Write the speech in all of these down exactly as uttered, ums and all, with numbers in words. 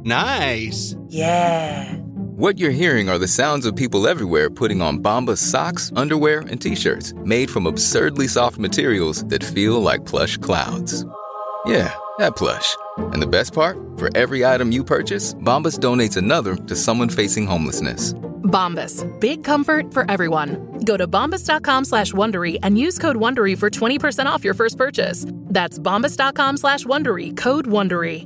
Nice. Yeah. What you're hearing are the sounds of people everywhere putting on Bombas socks, underwear, and T-shirts made from absurdly soft materials that feel like plush clouds. Yeah, that plush. And the best part? For every item you purchase, Bombas donates another to someone facing homelessness. Bombas. Big comfort for everyone. Go to bombas.com slash Wondery and use code Wondery for twenty percent off your first purchase. That's bombas.com slash Wondery. Code Wondery.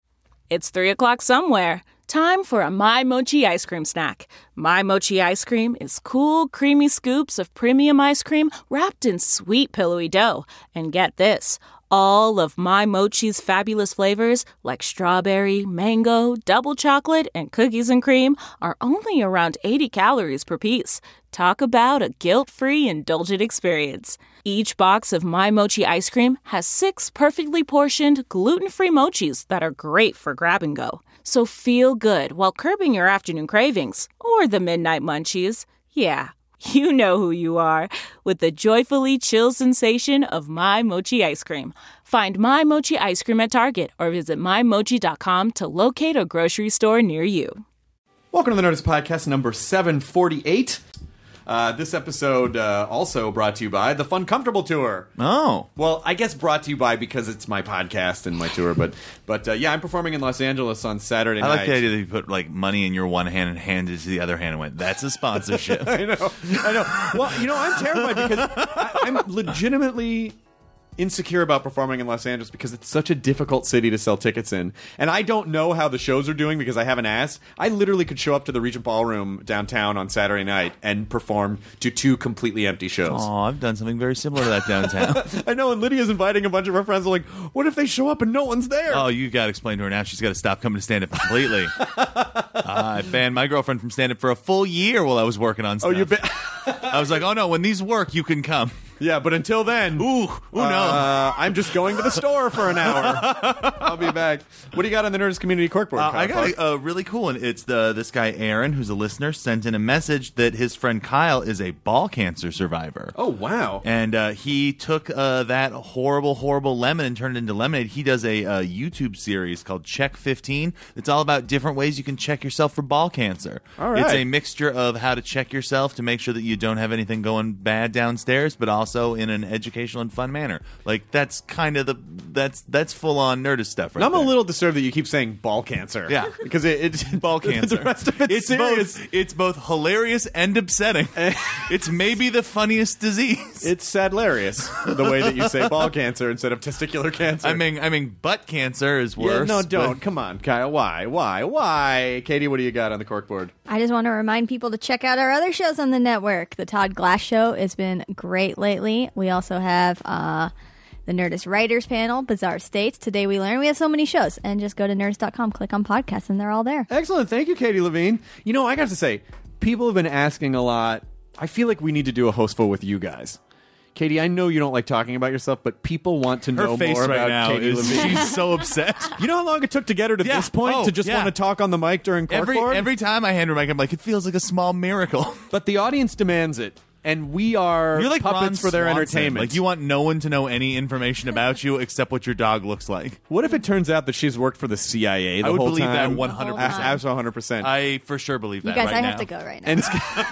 It's three o'clock somewhere. Time for a My Mochi ice cream snack. My Mochi ice cream is cool, creamy scoops of premium ice cream wrapped in sweet, pillowy dough. And get this, all of My Mochi's fabulous flavors, like strawberry, mango, double chocolate, and cookies and cream, are only around eighty calories per piece. Talk about a guilt-free, indulgent experience. Each box of My Mochi ice cream has six perfectly portioned, gluten-free mochis that are great for grab and go. So feel good while curbing your afternoon cravings, or the midnight munchies. Yeah, you know who you are, with the joyfully chill sensation of My Mochi ice cream. Find My Mochi ice cream at Target or visit my mochi dot com to locate a grocery store near you. Welcome to the Nerdist Podcast number seven forty-eight. Uh, this episode uh, also brought to you by the Fun Comfortable Tour. Oh. Well, I guess brought to you by because it's my podcast and my tour, but but uh, yeah, I'm performing in Los Angeles on Saturday I night. like the idea that you put like money in your one hand and handed it to the other hand and went, that's a sponsorship. I know, I know. Well, you know, I'm terrified because I, I'm legitimately insecure about performing in Los Angeles because it's such a difficult city to sell tickets in. And I don't know how the shows are doing because I haven't asked. I literally could show up to the Regent Ballroom downtown on Saturday night and perform to two completely empty shows. Oh, I've done something very similar to that downtown. I know, and Lydia's inviting a bunch of her friends. I'm like, what if they show up and no one's there? Oh, you got to explain to her now. She's got to stop coming to stand-up completely. uh, I banned my girlfriend from stand-up for a full year while I was working on stuff. Oh, you ba- I was like, oh, no, when these work, you can come. Yeah, but until then, ooh, ooh no, uh, I'm just going to the store for an hour. I'll be back. What do you got on the Nerdist Community Corkboard? Uh, I got a uh, really cool one. It's the this guy Aaron, who's a listener, sent in a message that his friend Kyle is a ball cancer survivor. Oh wow! And uh, he took uh, that horrible, horrible lemon and turned it into lemonade. He does a uh, YouTube series called Check fifteen. It's all about different ways you can check yourself for ball cancer. All right. It's a mixture of how to check yourself to make sure that you don't have anything going bad downstairs, but also Also in an educational and fun manner. Like that's kind of the that's that's full on Nerdist stuff right I'm there. a little disturbed that you keep saying ball cancer. Yeah, because it, it's ball cancer. The rest of it's, it's serious. Both, it's both hilarious and upsetting. It's maybe the funniest disease. It's sadlarious the way that you say ball cancer instead of testicular cancer. I mean, I mean, butt cancer is worse. Yeah, no, don't. But... Come on, Kyle. Why? Why? Why? Katie, what do you got on the corkboard? I just want to remind people to check out our other shows on the network. The Todd Glass Show has been great lately. We also have uh, the Nerdist Writers Panel, Bizarre States, Today We Learn. We have so many shows. And just go to nerdist dot com, click on podcasts, and they're all there. Excellent. Thank you, Katie Levine. You know, I got to say, people have been asking a lot. I feel like we need to do a hostful with you guys. Katie, I know you don't like talking about yourself, but people want to know her face more right about now Katie is, Levine. She's so upset. You know how long it took to get her to yeah. this point oh, to just yeah. want to talk on the mic during corkboard? Every, every time I hand her a mic, I'm like, it feels like a small miracle. But the audience demands it. And we are You're like puppets Ron for their Swanson. entertainment. Like you want no one to know any information about you except what your dog looks like. What if it turns out that she's worked for the C I A the I would whole believe time? that one hundred percent. Absolutely one hundred percent. I for sure believe that You guys, right I now. have to go right now. And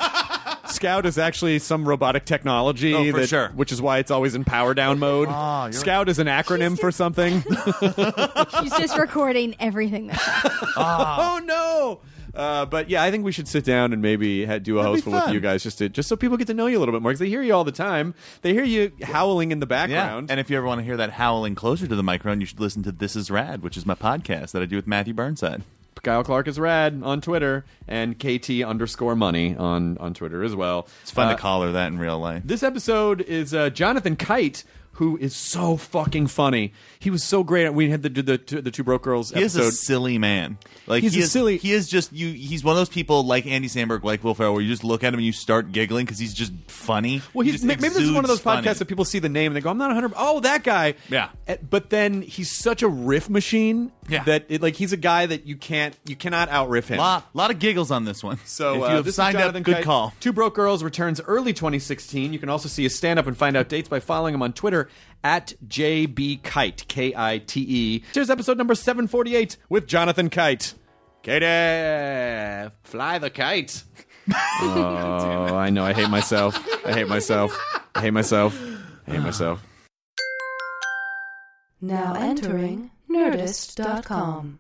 Sc- Scout is actually some robotic technology, Oh, for that, sure. which is why it's always in power down mode. Oh, Scout is an acronym She's for something. She's just recording everything that's happening. Oh no! Uh, but yeah, I think we should sit down and maybe ha- do a That'd be hostful with fun. you guys, just to, just so people get to know you a little bit more, because they hear you all the time. They hear you howling in the Yeah, background. and if you ever want to hear that howling closer to the microphone, you should listen to This Is Rad, which is my podcast that I do with Matthew Burnside. Kyle Clark is rad on Twitter, and K T underscore money on, on Twitter as well. It's fun Uh, to call her that in real life. This episode is uh, Jonathan Kite, who is so fucking funny. He was so great. We had the the, the, the Two Broke Girls He episode. is a silly man. Like He's he a is, silly- He is just you. He's one of those people like Andy Samberg, like Will Ferrell, where you just look at him and you start giggling because he's just funny. Well, He he's just maybe this is one of those exudes funny. podcasts that people see the name and they go, "I'm not one hundred." Oh, that guy. Yeah. Uh, But then he's such a riff machine Yeah. that it, like he's a guy that you can't you cannot out riff him. Lot, lot of giggles on this one. So if you uh, have this is signed up, Jonathan good Kite. call. Two Broke Girls returns early twenty sixteen. You can also see his stand up and find out dates by following him on Twitter at J B Kite, K I T E. Here's episode number seven forty-eight with Jonathan Kite. Katie, fly the kite. Oh, I know. I hate myself. I hate myself. I hate myself. I hate myself. Now entering Nerdist dot com.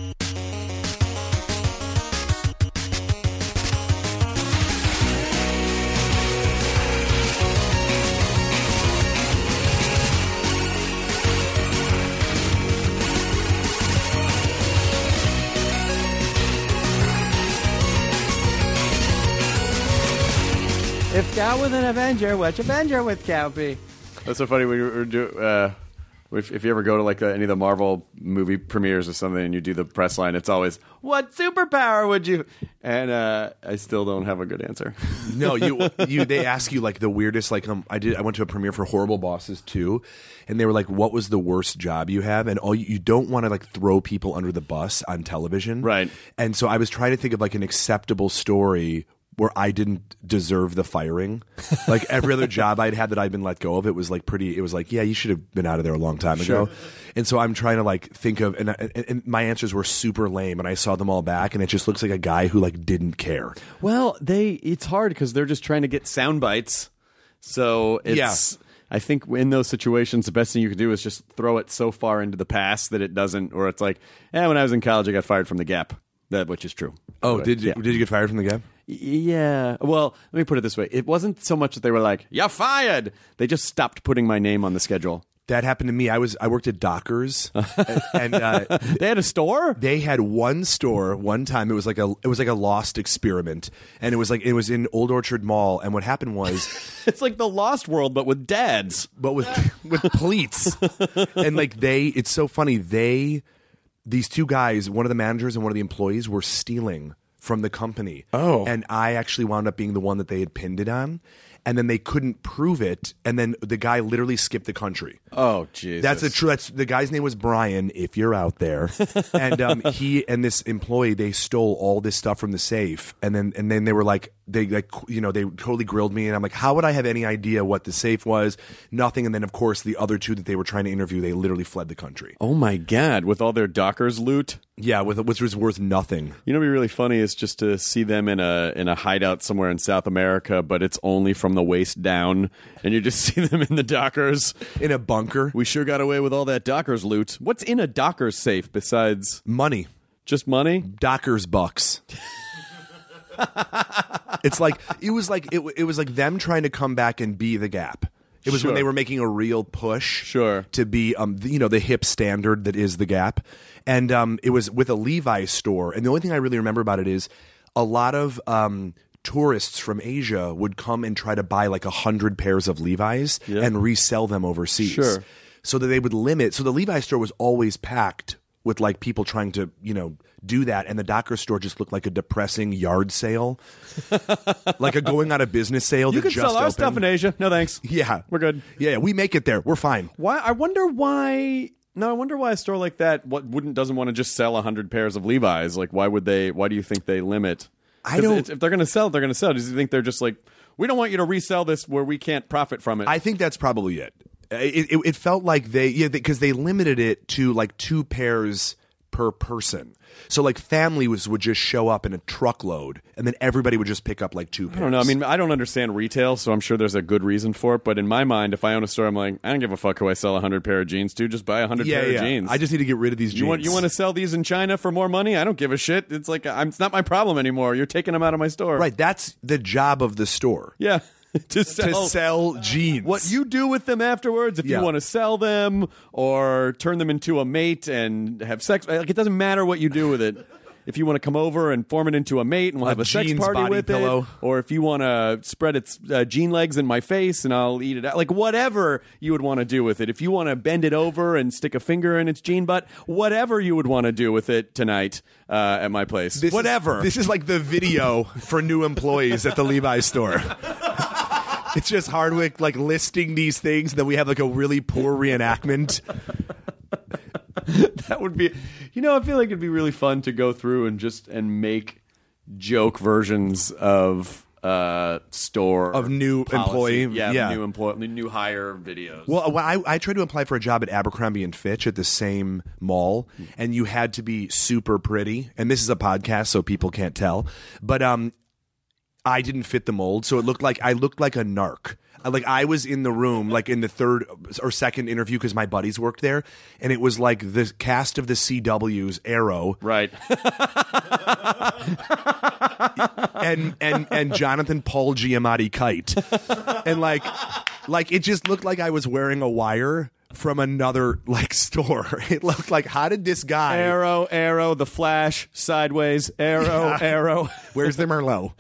If Cow was an Avenger, which Avenger would Cow be? That's so funny when you were do, uh, if, if you ever go to like uh, any of the Marvel movie premieres or something, and you do the press line, it's always, "What superpower would you?" And uh, I still don't have a good answer. No, you you they ask you like the weirdest. Like um, I did. I went to a premiere for Horrible Bosses two, and they were like, "What was the worst job you have?" And all you, you don't want to like throw people under the bus on television, Right. And so I was trying to think of like an acceptable story where I didn't deserve the firing. Like every other job I'd had that I'd been let go of, it was like pretty, it was like, yeah, you should have been out of there a long time ago. And so I'm trying to like think of, and, and, and my answers were super lame, and I saw them all back, and it just looks like a guy who like didn't care. Well, they it's hard because they're just trying to get sound bites. So it's, Yeah. I think in those situations, the best thing you could do is just throw it so far into the past that it doesn't, or it's like, eh, when I was in college, I got fired from the Gap. That, which is true. Oh, But, did you, yeah. did you get fired from the Gap? Yeah. Well, let me put it this way. It wasn't so much that they were like, "You're fired." They just stopped putting my name on the schedule. That happened to me. I was I worked at Dockers, and, and uh, They had a store? they had one store one time. It was like a it was like a lost experiment, and it was like it was in Old Orchard Mall. And what happened was, It's like the Lost World, but with dads. but with with pleats, and like they, it's so funny. They, these two guys, one of the managers and one of the employees, were stealing from the company. Oh. And I actually wound up being the one that they had pinned it on. And then they couldn't prove it, and then the guy literally skipped the country. Oh, Jesus. That's a true. That's the guy's name was Brian. If you're out there, and um, he and this employee, they stole all this stuff from the safe, and then and then they were like, they like you know they totally grilled me, and I'm like, how would I have any idea what the safe was? Nothing. And then of course the other two that they were trying to interview, they literally fled the country. Oh, my God. With all their Dockers loot? Yeah, with which was worth nothing. You know what'd be really funny is just to see them in a in a hideout somewhere in South America, but it's only from the waist down, and you just see them in the Dockers. In a bunker, We sure got away with all that Dockers loot. What's in a Dockers safe besides money, just money? Dockers bucks. It's like it was like it, it was like them trying to come back and be the Gap. It was Sure. when they were making a real push, Sure. to be um the, you know the hip standard that is the Gap, and um it was with a Levi's store. And the only thing I really remember about it is a lot of um tourists from Asia would come and try to buy like a hundred pairs of Levi's Yeah. and resell them overseas. Sure. So that they would limit. So the Levi's store was always packed with like people trying to you know do that, and the Docker store just looked like a depressing yard sale, like a going out of business sale. You that can just sell our opened. stuff in Asia. No thanks. Yeah, We're good. Yeah, we make it there. We're fine. Why? I wonder why. No, I wonder why a store like that what wouldn't doesn't want to just sell a hundred pairs of Levi's. Like, why would they? Why do you think they limit? I 'Cause don't- it's- If they're going to sell, they're going to sell. Does you think they're just like, we don't want you to resell this where we can't profit from it? I think that's probably it. It, it, it felt like they yeah because they limited it to like two pairs per person. So like family was would just show up in a truckload, and then everybody would just pick up like two pairs. I don't know. I mean, I don't understand retail, so I'm sure there's a good reason for it. But in my mind, if I own a store, I'm like, I don't give a fuck who I sell a hundred pair of jeans to. Just buy a hundred yeah, pair yeah. of jeans. I just need to get rid of these jeans. You want you want to sell these in China for more money? I don't give a shit. It's like I'm, it's not my problem anymore. You're taking them out of my store. right? That's the job of the store. Yeah. to sell, To sell jeans. What you do with them afterwards, if Yeah. you want to sell them or turn them into a mate and have sex, like it doesn't matter what you do with it. If you want to come over and form it into a mate and we'll A have a sex jeans party body with pillow. it, or if you want to spread its uh, jean legs in my face and I'll eat it out, like whatever you would want to do with it. If you want to bend it over and stick a finger in its jean butt, whatever you would want to do with it tonight uh, at my place, This is- whatever. this is like the video for new employees at the Levi's store. It's just Hardwick like listing these things, and then we have like a really poor reenactment. That would be, you know, I feel like it'd be really fun to go through and just and make joke versions of uh, store Of new policy. employee- yeah, yeah. new employee, new hire videos. Well, I, I tried to apply for a job at Abercrombie and Fitch at the same mall, and you had to be super pretty. And this is a podcast, so people can't tell. But um, I didn't fit the mold, so it looked like I looked like a narc. Like I was in the room, like in the third or second interview, because my buddies worked there, and it was like the cast of the C W's Arrow, right? and and and Jonathan Paul Giamatti Kite, and like like it just looked like I was wearing a wire from another like store. It looked like, how did this guy Arrow, Arrow, The Flash, Sideways, Arrow, Yeah. Arrow. Where's the Merlot?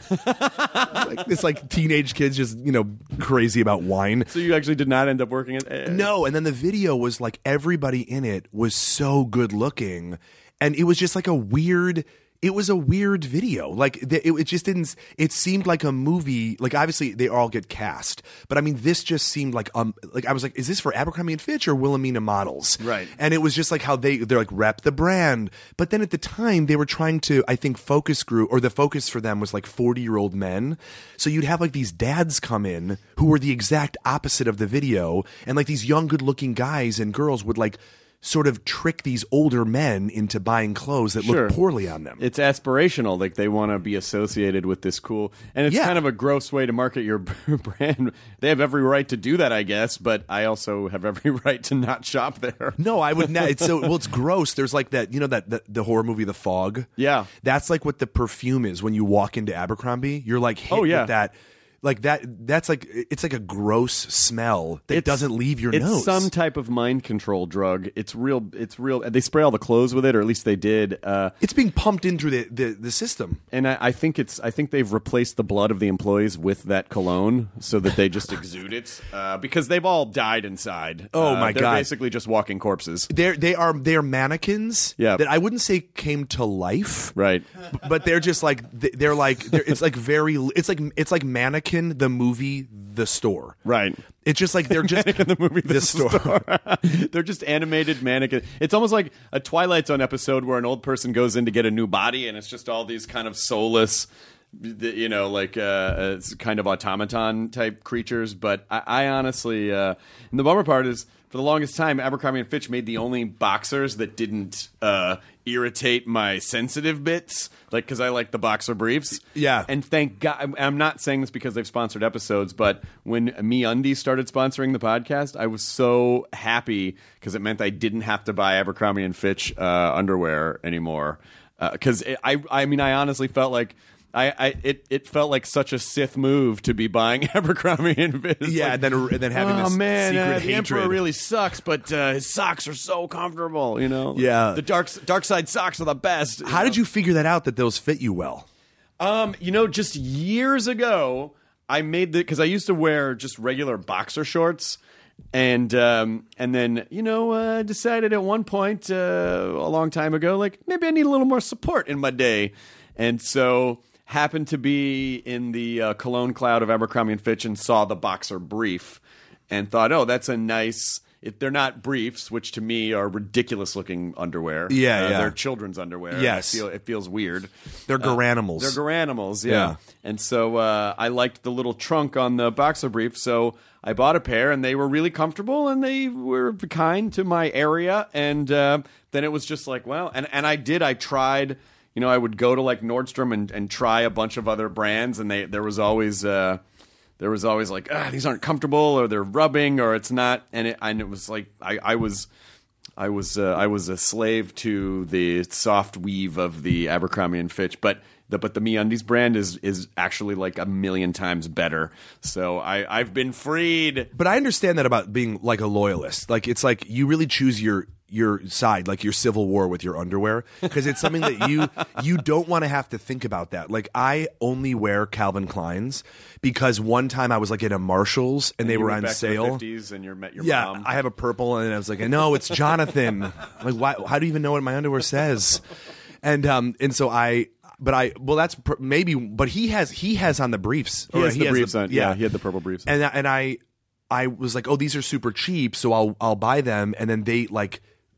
Like this, like teenage kids just you know crazy about wine. So you actually did not end up working at No, and then the video was like everybody in it was so good looking, and it was just like a weird. It was a weird video. Like the, it, it just didn't. It seemed like a movie. Like obviously they all get cast, but I mean this just seemed like um like I was like, is this for Abercrombie and Fitch or Wilhelmina Models? Right. And it was just like how they they're like rep the brand, but then at the time they were trying to I think focus group or the focus for them was like forty year old men. So you'd have like these dads come in who were the exact opposite of the video, and like these young good looking guys and girls would like sort of trick these older men into buying clothes that Sure. look poorly on them. It's aspirational. Like they want to be associated with this cool, and it's Yeah. kind of a gross way to market your brand. They have every right to do that, I guess, but I also have every right to not shop there. No, I would not. It's so well. It's gross. There's like that. You know that the, the horror movie, The Fog. Yeah. That's like what the perfume is when you walk into Abercrombie. You're like hit Oh, yeah. with that. Like that. That's like it's like a gross smell that It's- doesn't leave your it's nose. some type of mind control drug. It's real. It's real. They spray all the clothes with it, or at least they did. Uh, It's being pumped in through the, the, the system. and I, I think it's. I think they've replaced the blood of the employees with that cologne, so that they just exude it. Uh, because they've all died inside. Oh, Uh, my they're God. Basically, just walking corpses. They're they are they're mannequins. Yeah. That I wouldn't say came to life. Right. But they're just like they're like they're, it's like very it's like it's like Mannequin the movie The Store. Right. It's just like they're just In the movie The This Store. They're just animated mannequin. It's almost like a Twilight Zone episode where an old person goes in to get a new body, and it's just all these kind of soulless, you know, like uh, it's kind of automaton type creatures. But I, I honestly, uh, and the bummer part is, for the longest time, Abercrombie and Fitch made the only boxers that didn't uh, irritate my sensitive bits, like because I like the boxer briefs. Yeah. And thank God, I'm- I'm not saying this because they've sponsored episodes, but when MeUndies started sponsoring the podcast, I was so happy because it meant I didn't have to buy Abercrombie and Fitch uh, underwear anymore. Because I, I mean, I honestly felt like. I, I it, it felt like such a Sith move to be buying Abercrombie and Fitch. It's Yeah, like, and then and then having oh this man, secret uh, the hatred. Emperor really sucks, but uh, his socks are so comfortable. You know, Yeah. the dark dark side socks are the best. How did you figure that out that those fit you well? Um, you know, just years ago, I made the because I used to wear just regular boxer shorts, and um, and then you know, uh, decided at one point uh, a long time ago, like maybe I need a little more support in my day, and so happened to be in the uh, cologne cloud of Abercrombie and Fitch and saw the boxer brief, and thought, oh, that's a nice. If they're not briefs, which to me are ridiculous looking underwear. Yeah, uh, yeah. They're children's underwear. Yes. I feel, it feels weird. They're garanimals. They're garanimals, yeah. Yeah. And so uh, I liked the little trunk on the boxer brief, so I bought a pair, and they were really comfortable, and they were kind to my area. And uh, then it was just like, well, and, and I did, I tried, you know, I would go to like Nordstrom and, and try a bunch of other brands, and they there was always... Uh, There was always like, ah, these aren't comfortable, or they're rubbing, or it's not, and it, and it was like I, I was, I was, uh, I was a slave to the soft weave of the Abercrombie and Fitch, but the but the MeUndies brand is is actually like a million times better. So I I've been freed. But I understand that about being like a loyalist. Like it's like you really choose your your side, like your civil war with your underwear, because it's something that you you don't want to have to think about that. Like I only wear Calvin Kleins because one time I was like at a Marshalls and they You were went on back to the sale. fifties and you met your Yeah, mom. I have a purple, and I was like, no, it's Jonathan. I'm like, why? How do you even know what my underwear says? And um, and so I, but I, well, that's pr- maybe, but he has he has on the briefs. He or has the briefs on. Yeah, he had the purple briefs on. And and I, I was like, oh, these are super cheap, so I'll I'll buy them, and then they like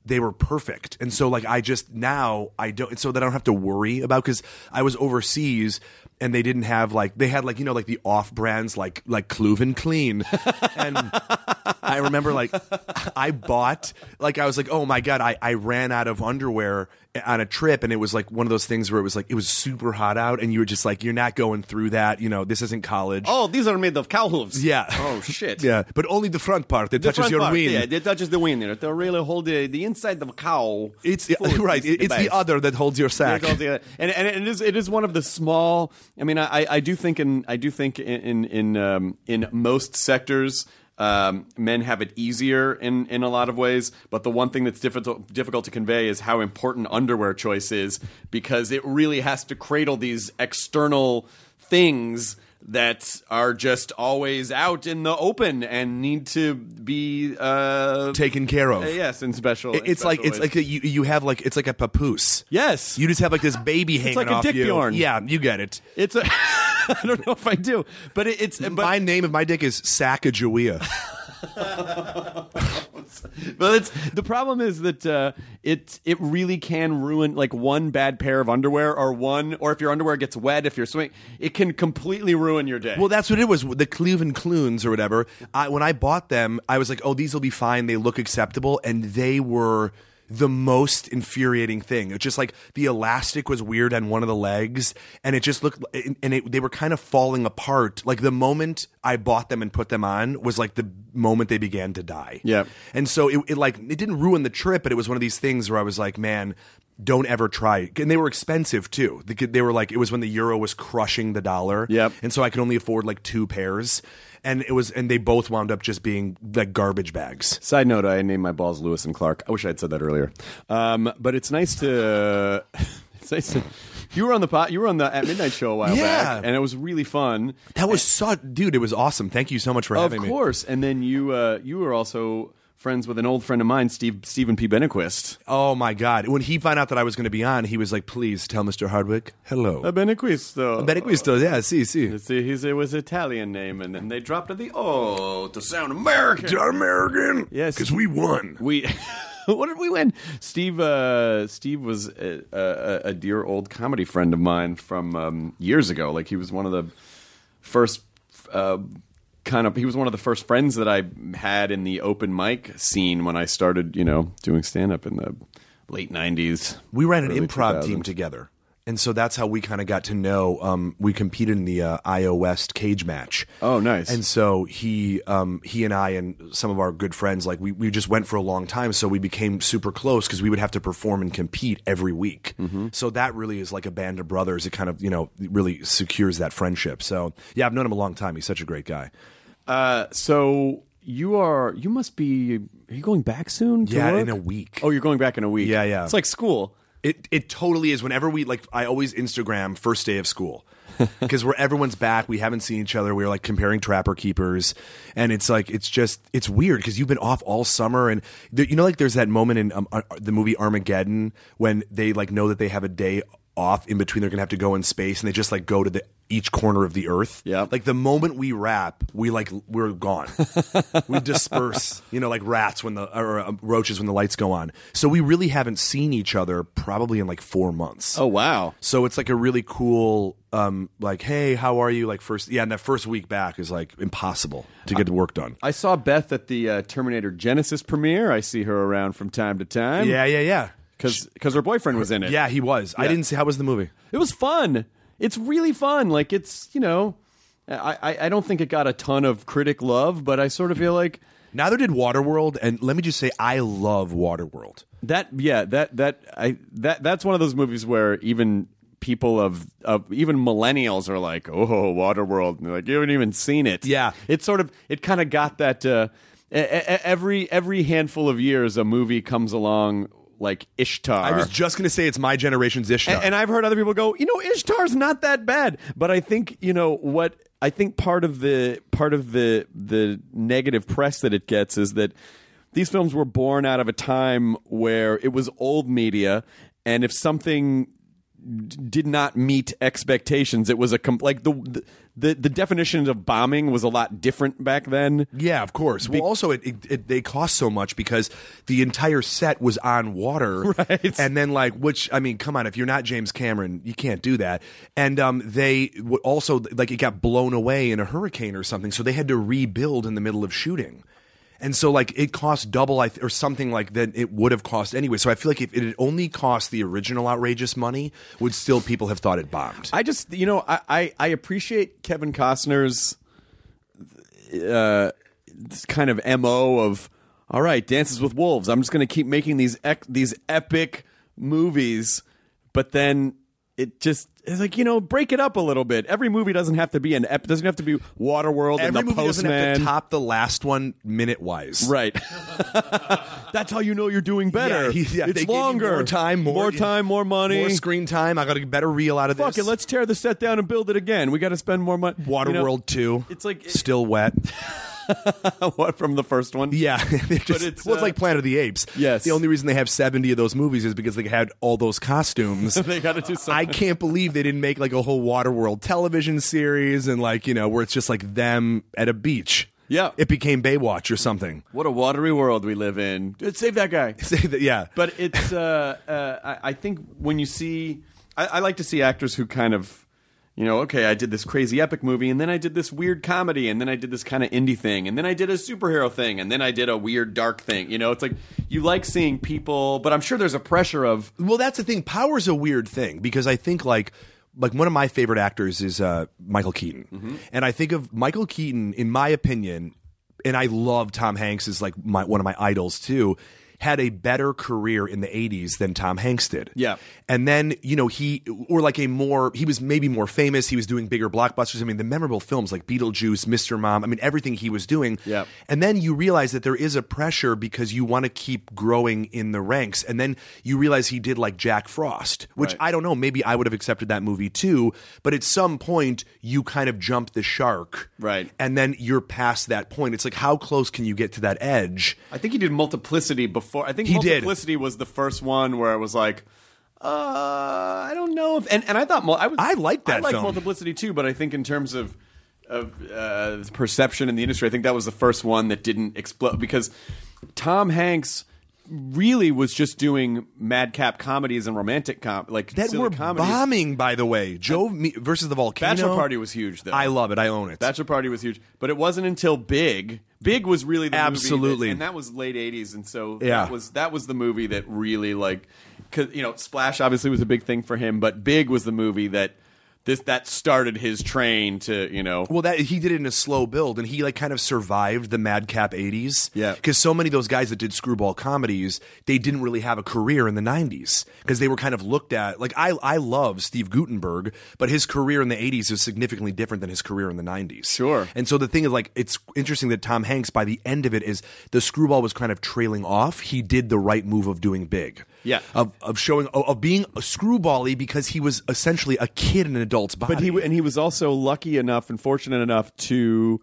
they were perfect. And so like I just now I don't so that I don't have to worry about, because I was overseas and they didn't have like they had like you know like the off brands like like Cloven Clean. And I remember like I bought like I was like, oh my God, I, I ran out of underwear on a trip, and it was like one of those things where it was like it was super hot out and you were just like, you're not going through that, you know, this isn't college. Oh, these are made of cow hooves. Yeah. Oh shit. Yeah, but only the front part that The touches front your part, ween. Yeah, it touches the wiener. To really hold the, the inside of a cow. It's food right. is It's the best. other that holds your sack. And, and it is it is one of the small. I mean, I, I do think in I do think in in in, um, in most sectors. Um, men have it easier in, in a lot of ways, but the one thing that's difficult difficult to convey is how important underwear choice is, because it really has to cradle these external things that are just always out in the open and need to be uh, taken care of. uh, yes, in special. It- in it's special like it's ways. like a, you you have like it's like a papoose. Yes, You just have like this baby hanging like a off dick you. Bjorn. Yeah, you get it. it's a. I don't know if I do, but it, it's but My name of my dick is Sacagawea. But it's the problem is that uh, it it really can ruin, like, one bad pair of underwear or one or if your underwear gets wet, if you're swimming, it can completely ruin your day. Well, that's what it was. The Cleven Clunes or whatever. I, when I bought them, I was like, oh, these will be fine. They look acceptable. And they were the most infuriating thing. It's just like the elastic was weird on one of the legs, and it just looked, and it, they were kind of falling apart. Like the moment I bought them and put them on was like the moment they began to die. Yeah. And so it, it like it didn't ruin the trip, but it was one of these things where I was like, man, don't ever try it. And they were expensive too. They, could- they were like, it was when the euro was crushing the dollar. Yep. And so I could only afford like two pairs. And it was, and they both wound up just being like garbage bags. Side note: I named my balls Lewis and Clark. I wish I had said that earlier. Um, but it's nice to. It's nice to. You were on the pot. You were on the At Midnight show a while Yeah. back, and it was really fun. That was so, dude. It was awesome. Thank you so much for Of having me. course. And then you uh, you were also friends with an old friend of mine, Steve Stephen P. Benequist. Oh my God! When he found out that I was going to be on, he was like, "Please tell Mister Hardwick hello." Uh, Benequisto. Benequisto, yeah, see, see. See, he's, it was Italian name, and then they dropped it the oh to sound American. John American. Yes. because we won. We what did we win? Steve uh, Steve was a, a, a dear old comedy friend of mine from um, years ago. Like he was one of the first uh, kind of he was one of the first friends that I had in the open mic scene when I started, you know, doing stand up in the late nineties. We ran an early improv two thousands. team together. And so that's how we kind of got to know. Um, we competed in the uh, I O West cage match. Oh, nice. And so he, um, he and I and some of our good friends, like we, we just went for a long time. So we became super close because we would have to perform and compete every week. Mm-hmm. So that really is like a band of brothers. It kind of, you know, really secures that friendship. So yeah, I've known him a long time. He's such a great guy. Uh, so you are you must be are you going back soon? To Yeah, work? in a week. Oh, you're going back in a week. Yeah, yeah. It's like school. It it totally is. Whenever we like, I always Instagram first day of school because where everyone's back, we haven't seen each other. We're like comparing Trapper Keepers, and it's like it's just it's weird because you've been off all summer, and there, you know, like there's that moment in um, uh, the movie Armageddon when they like know that they have a day off in between. They're gonna have to go in space, and they just like go to the each corner of the earth. Yeah. Like the moment we wrap, we like we're gone. We disperse, you know, like rats when the or uh, roaches when the lights go on. So we really haven't seen each other probably in like four months. Oh wow. So it's like a really cool, um, like, hey, how are you? Like first, yeah, and that first week back is like impossible to get the work done. I saw Beth at the uh, Terminator Genesis premiere. I see her around from time to time. Yeah, yeah, yeah. because her boyfriend was in it. Yeah, he was. I Yeah. didn't see. How was the movie? It was fun. It's really fun. Like it's you know, I I, I don't think it got a ton of critic love, but I sort of feel like Neither did Waterworld, and let me just say, I love Waterworld. that. Yeah, that that I that that's one of those movies where even people of of even millennials are like, oh, Waterworld, and they're like, you haven't even seen it. Yeah. It's sort of it kind of got that. Uh, e- e- every every handful of years, a movie comes along like Ishtar. I was just going to say it's my generation's Ishtar. And, and I've heard other people go, you know, Ishtar's not that bad. But I think, you know, what I think part of the part of the the negative press that it gets is that these films were born out of a time where it was old media, and if something d- did not meet expectations. It was a com- like the, the the the definition of bombing was a lot different back then. Yeah, of course. Well, also, it, it, it they cost so much because the entire set was on water, right? And then, like, which I mean, come on, if you're not James Cameron, you can't do that. And um, they w- also like it got blown away in a hurricane or something, so they had to rebuild in the middle of shooting. And so, like, it cost double, I th- or something like that. It would have cost anyway. So I feel like if it had only cost the original outrageous money, would still people have thought it bombed? I just, you know, I I, I appreciate Kevin Costner's uh, this kind of M O of, all right, Dances with Wolves. I'm just going to keep making these ec- these epic movies, but then it just it's like, you know, break it up a little bit. Every movie doesn't have to be an ep- doesn't have to be Waterworld Every and The movie Postman. doesn't have to top the last one minute wise, right? That's how you know you're doing better. Yeah, he- yeah, they it's gave you longer, more time, more- more time, more money, more screen time. I got a better reel out of Fuck this. it, let's tear the set down and build it again. We got to spend more money. Waterworld two. It's like still wet. What from the first one? Yeah, just, But it's, well, it's uh, like Planet of the Apes. Yes. The only reason they have seventy of those movies is because they had all those costumes. They got to do something. I can't believe they didn't make like a whole Waterworld television series and like, you know, where it's just like them at a beach. Yeah. It became Baywatch or something. What a watery world we live in. Save that guy. Say that, yeah. But it's, uh, uh, I, I think when you see, I, I like to see actors who kind of, you know, okay, I did this crazy epic movie, and then I did this weird comedy, and then I did this kind of indie thing, and then I did a superhero thing, and then I did a weird dark thing. You know, it's like you like seeing people, but I'm sure there's a pressure of, Well, that's the thing. Power's a weird thing because I think like like one of my favorite actors is uh, Michael Keaton, Mm-hmm. and I think of Michael Keaton, in my opinion, and I love Tom Hanks as like my, one of my idols too. Had a better career in the eighties than Tom Hanks did. Yeah. And then, you know, he, or like a more, he was maybe more famous. He was doing bigger blockbusters. I mean, the memorable films like Beetlejuice, Mister Mom, I mean, everything he was doing. Yeah. And then you realize that there is a pressure because you want to keep growing in the ranks. And then you realize he did like Jack Frost, which Right. I don't know, maybe I would have accepted that movie too. But at some point, you kind of jump the shark. Right. And then you're past that point. It's like, how close can you get to that edge? I think he did Multiplicity before. I think He did. Multiplicity was the first one where it was like, uh, I don't know if, and, and I thought, mul- I was, I liked that I like film. Multiplicity too, but I think in terms of, of uh, perception in the industry, I think that was the first one that didn't explode because Tom Hanks really was just doing madcap comedies and romantic com like That silly were comedies. bombing, by the way. Joe me- versus the Volcano. Bachelor Party was huge, though. I love it. I own it. Bachelor Party was huge, but it wasn't until Big. Big was really the Absolutely. movie that, and that was late eighties, and so Yeah. that was that was the movie that really like, cause, you know, Splash obviously was a big thing for him, but Big was the movie that this that started his train to, you know. Well, that he did it in a slow build, and he like kind of survived the madcap eighties. Yeah. because so many of those guys that did screwball comedies, they didn't really have a career in the nineties because they were kind of looked at. Like I, I love Steve Guttenberg, but his career in the eighties is significantly different than his career in the nineties. Sure. And so the thing is, like, it's interesting that Tom Hanks, by the end of it, is the screwball was kind of trailing off. He did the right move of doing Big. Yeah. Of of showing of, of being a screwball-y because he was essentially a kid in an adult's body. But he and he was also lucky enough and fortunate enough to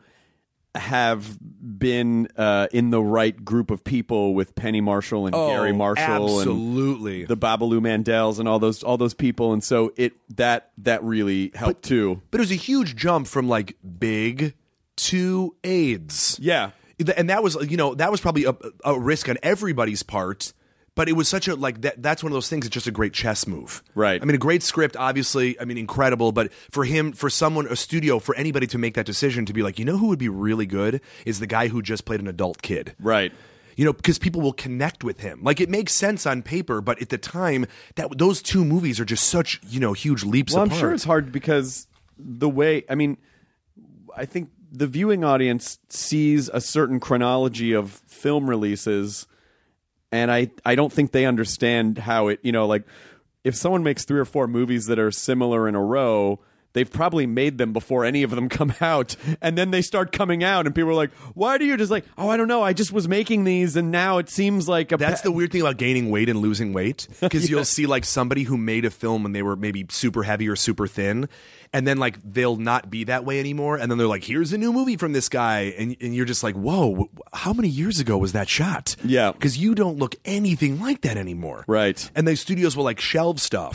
have been uh, in the right group of people with Penny Marshall and Oh, Gary Marshall absolutely. and the Babalu Mandels and all those all those people, and so it that that really helped too. But it was a huge jump from like Big to AIDS. Yeah. And that was, you know, that was probably a, a risk on everybody's part. But it was such a, like, that. that's one of those things, it's just a great chess move. Right. I mean, a great script, obviously, I mean, incredible. But for him, for someone, a studio, for anybody to make that decision to be like, you know who would be really good is the guy who just played an adult kid. Right. You know, because people will connect with him. Like, it makes sense on paper, but at the time, that those two movies are just such, you know, huge leaps Well, apart. I'm sure it's hard because the way, I mean, I think the viewing audience sees a certain chronology of film releases, and I, I don't think they understand how it, you know, like if someone makes three or four movies that are similar in a row, they've probably made them before any of them come out, and then they start coming out, and people are like, why do you just like, oh, I don't know, I just was making these, and now it seems like a... That's pa- the weird thing about gaining weight and losing weight, because you'll see like somebody who made a film when they were maybe super heavy or super thin, and then like they'll not be that way anymore, and then they're like, here's a new movie from this guy, and, and you're just like, whoa, how many years ago was that shot? Yeah. Because you don't look anything like that anymore. Right. And the studios will like shelve stuff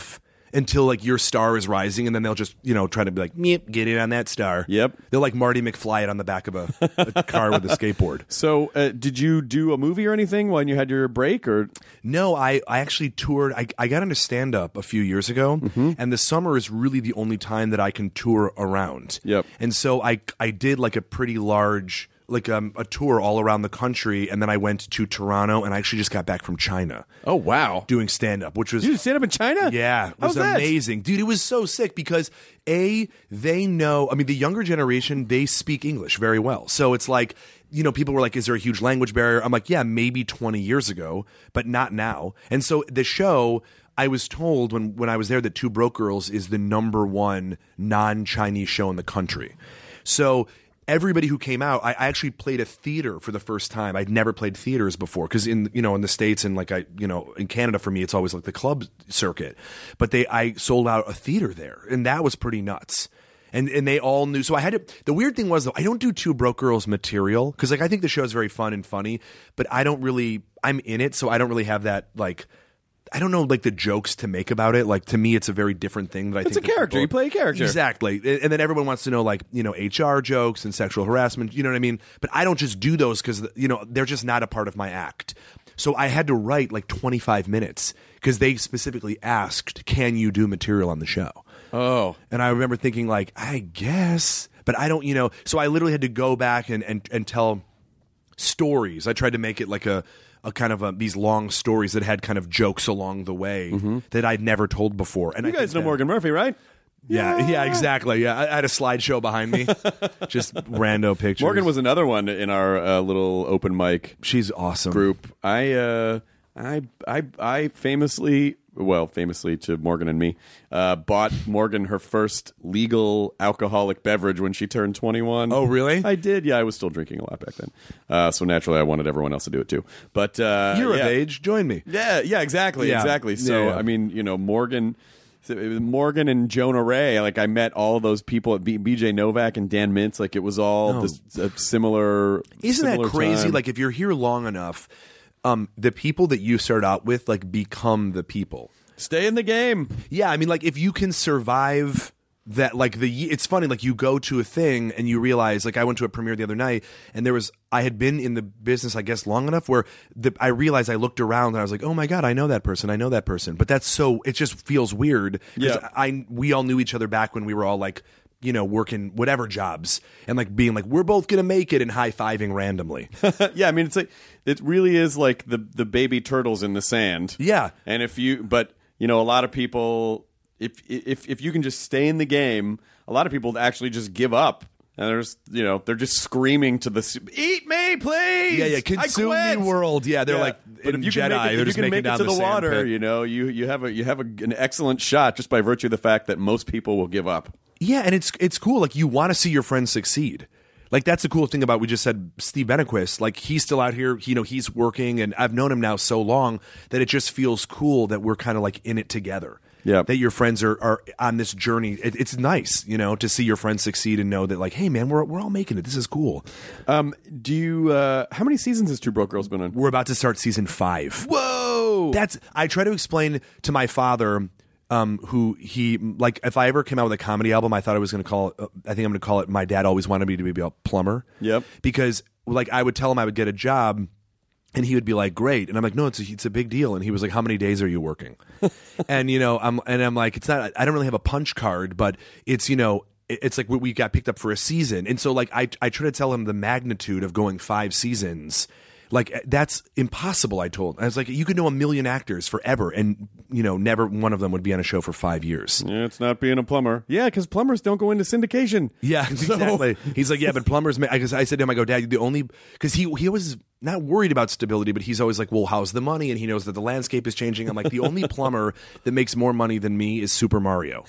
until like your star is rising, and then they'll just you know try to be like, meep, get in on that star. Yep. They'll like Marty McFly it on the back of a, a car with a skateboard. So, uh, did you do a movie or anything when you had your break? Or no, I, I actually toured. I, I got into stand up a few years ago, Mm-hmm. and the summer is really the only time that I can tour around. Yep. And so I I did like a pretty large. like um, a tour all around the country, and then I went to Toronto, and I actually just got back from China. Oh, wow. Doing stand-up, which was... You did stand-up in China? Yeah. It How was was that? amazing. Dude, it was so sick because, A, they know... I mean, the younger generation, they speak English very well. So it's like, you know, people were like, is there a huge language barrier? I'm like, yeah, maybe twenty years ago, but not now. And so the show... I was told when, when I was there that Two Broke Girls is the number one non-Chinese show in the country. So... everybody who came out, I, I actually played a theater for the first time. I'd never played theaters before because in you know in the States and like I you know in Canada for me it's always like the club circuit, but they I sold out a theater there and that was pretty nuts. And and they all knew. So I had to. The weird thing was though I don't do Two Broke Girls material because like I think the show is very fun and funny, but I don't really I'm in it so I don't really have that like. I don't know, like the jokes to make about it. Like to me, it's a very different thing. That I It's think a character. people- You play a character. exactly. And then everyone wants to know, like you know, H R jokes and sexual harassment. You know what I mean? But I don't just do those because you know they're just not a part of my act. So I had to write like twenty-five minutes because they specifically asked, "Can you do material on the show?" Oh. And I remember thinking, like, I guess, but I don't. You know, so I literally had to go back and and and tell stories. I tried to make it like a. A kind of a, these long stories that had kind of jokes along the way that I'd never told before. And You I guys know think that- Morgan Murphy, right? Yeah, yeah, exactly. Yeah, I, I had a slideshow behind me, just rando pictures. Morgan was another one in our uh, little open mic she's awesome. group. I, uh, I, I, I famously, well, famously to Morgan and me, uh, bought Morgan her first legal alcoholic beverage when she turned twenty-one. Oh, really? I did. Yeah, I was still drinking a lot back then. Uh, so naturally, I wanted everyone else to do it too. But uh, You're yeah. of age. Join me. Yeah, yeah, exactly, Yeah. exactly. So Yeah, yeah. I mean, you know, Morgan, so it was Morgan and Jonah Ray. Like I met all those people at B- BJ Novak and Dan Mintz. Like it was all Oh. this uh, similar. Isn't that similar crazy? time. Like if you're here long enough, um, the people that you start out with like become the people. Stay in the game. Yeah, I mean, like if you can survive that, like the it's funny, like you go to a thing and you realize, like I went to a premiere the other night, and there was I had been in the business, I guess, long enough where the, I realized I looked around and I was like, oh my god, I know that person, I know that person, but that's so it just feels weird because Yeah. I we all knew each other back when we were all like. You know, working whatever jobs and like being like, we're both gonna make it and high fiving randomly. Yeah, I mean, it's like it really is like the the baby turtles in the sand. Yeah. and if you, but you know, a lot of people, if if if you can just stay in the game, a lot of people actually just give up. And there's, you know, they're just screaming to the s- eat me, please. Yeah, yeah, I consume quit!" me world. Yeah, they're like But in if you Jedi. can make it, they're if just you can making make down it to the, sand water, pit. you know, you you have a you have a, an excellent shot just by virtue of the fact that most people will give up. Yeah, and it's it's cool. Like you want to see your friends succeed. Like that's the cool thing about we just said Steve Benequist. Like he's still out here. You know, he's working, and I've known him now so long that it just feels cool that we're kind of like in it together. Yeah. That your friends are, are on this journey. It, it's nice, you know, to see your friends succeed and know that, like, hey, man, we're we're all making it. This is cool. Um, do you? Uh, how many seasons has Two Broke Girls been on? We're about to start season five. Whoa! That's I try to explain to my father, um, who he like. If I ever came out with a comedy album, I thought I was going to call it. Uh, I think I'm going to call it. My dad always wanted me to be a plumber. Yep. Because like I would tell him I would get a job. And he would be like, "Great," and I'm like, "No, it's a, it's a big deal." And he was like, "How many days are you working?" and you know, I'm and I'm like, "It's not. I don't really have a punch card, but it's you know, it, it's like we, we got picked up for a season." And so like I I try to tell him the magnitude of going five seasons. Like that's impossible. I told. I was like, you could know a million actors forever, and you know, never one of them would be on a show for five years. Yeah, it's not being a plumber. Yeah, because plumbers don't go into syndication. Yeah, So- exactly. He's like, yeah, but plumbers. I, I said to him, I go, Dad, the only because he he was not worried about stability, but he's always like, well, how's the money? And he knows that the landscape is changing. I'm like, the only plumber that makes more money than me is Super Mario.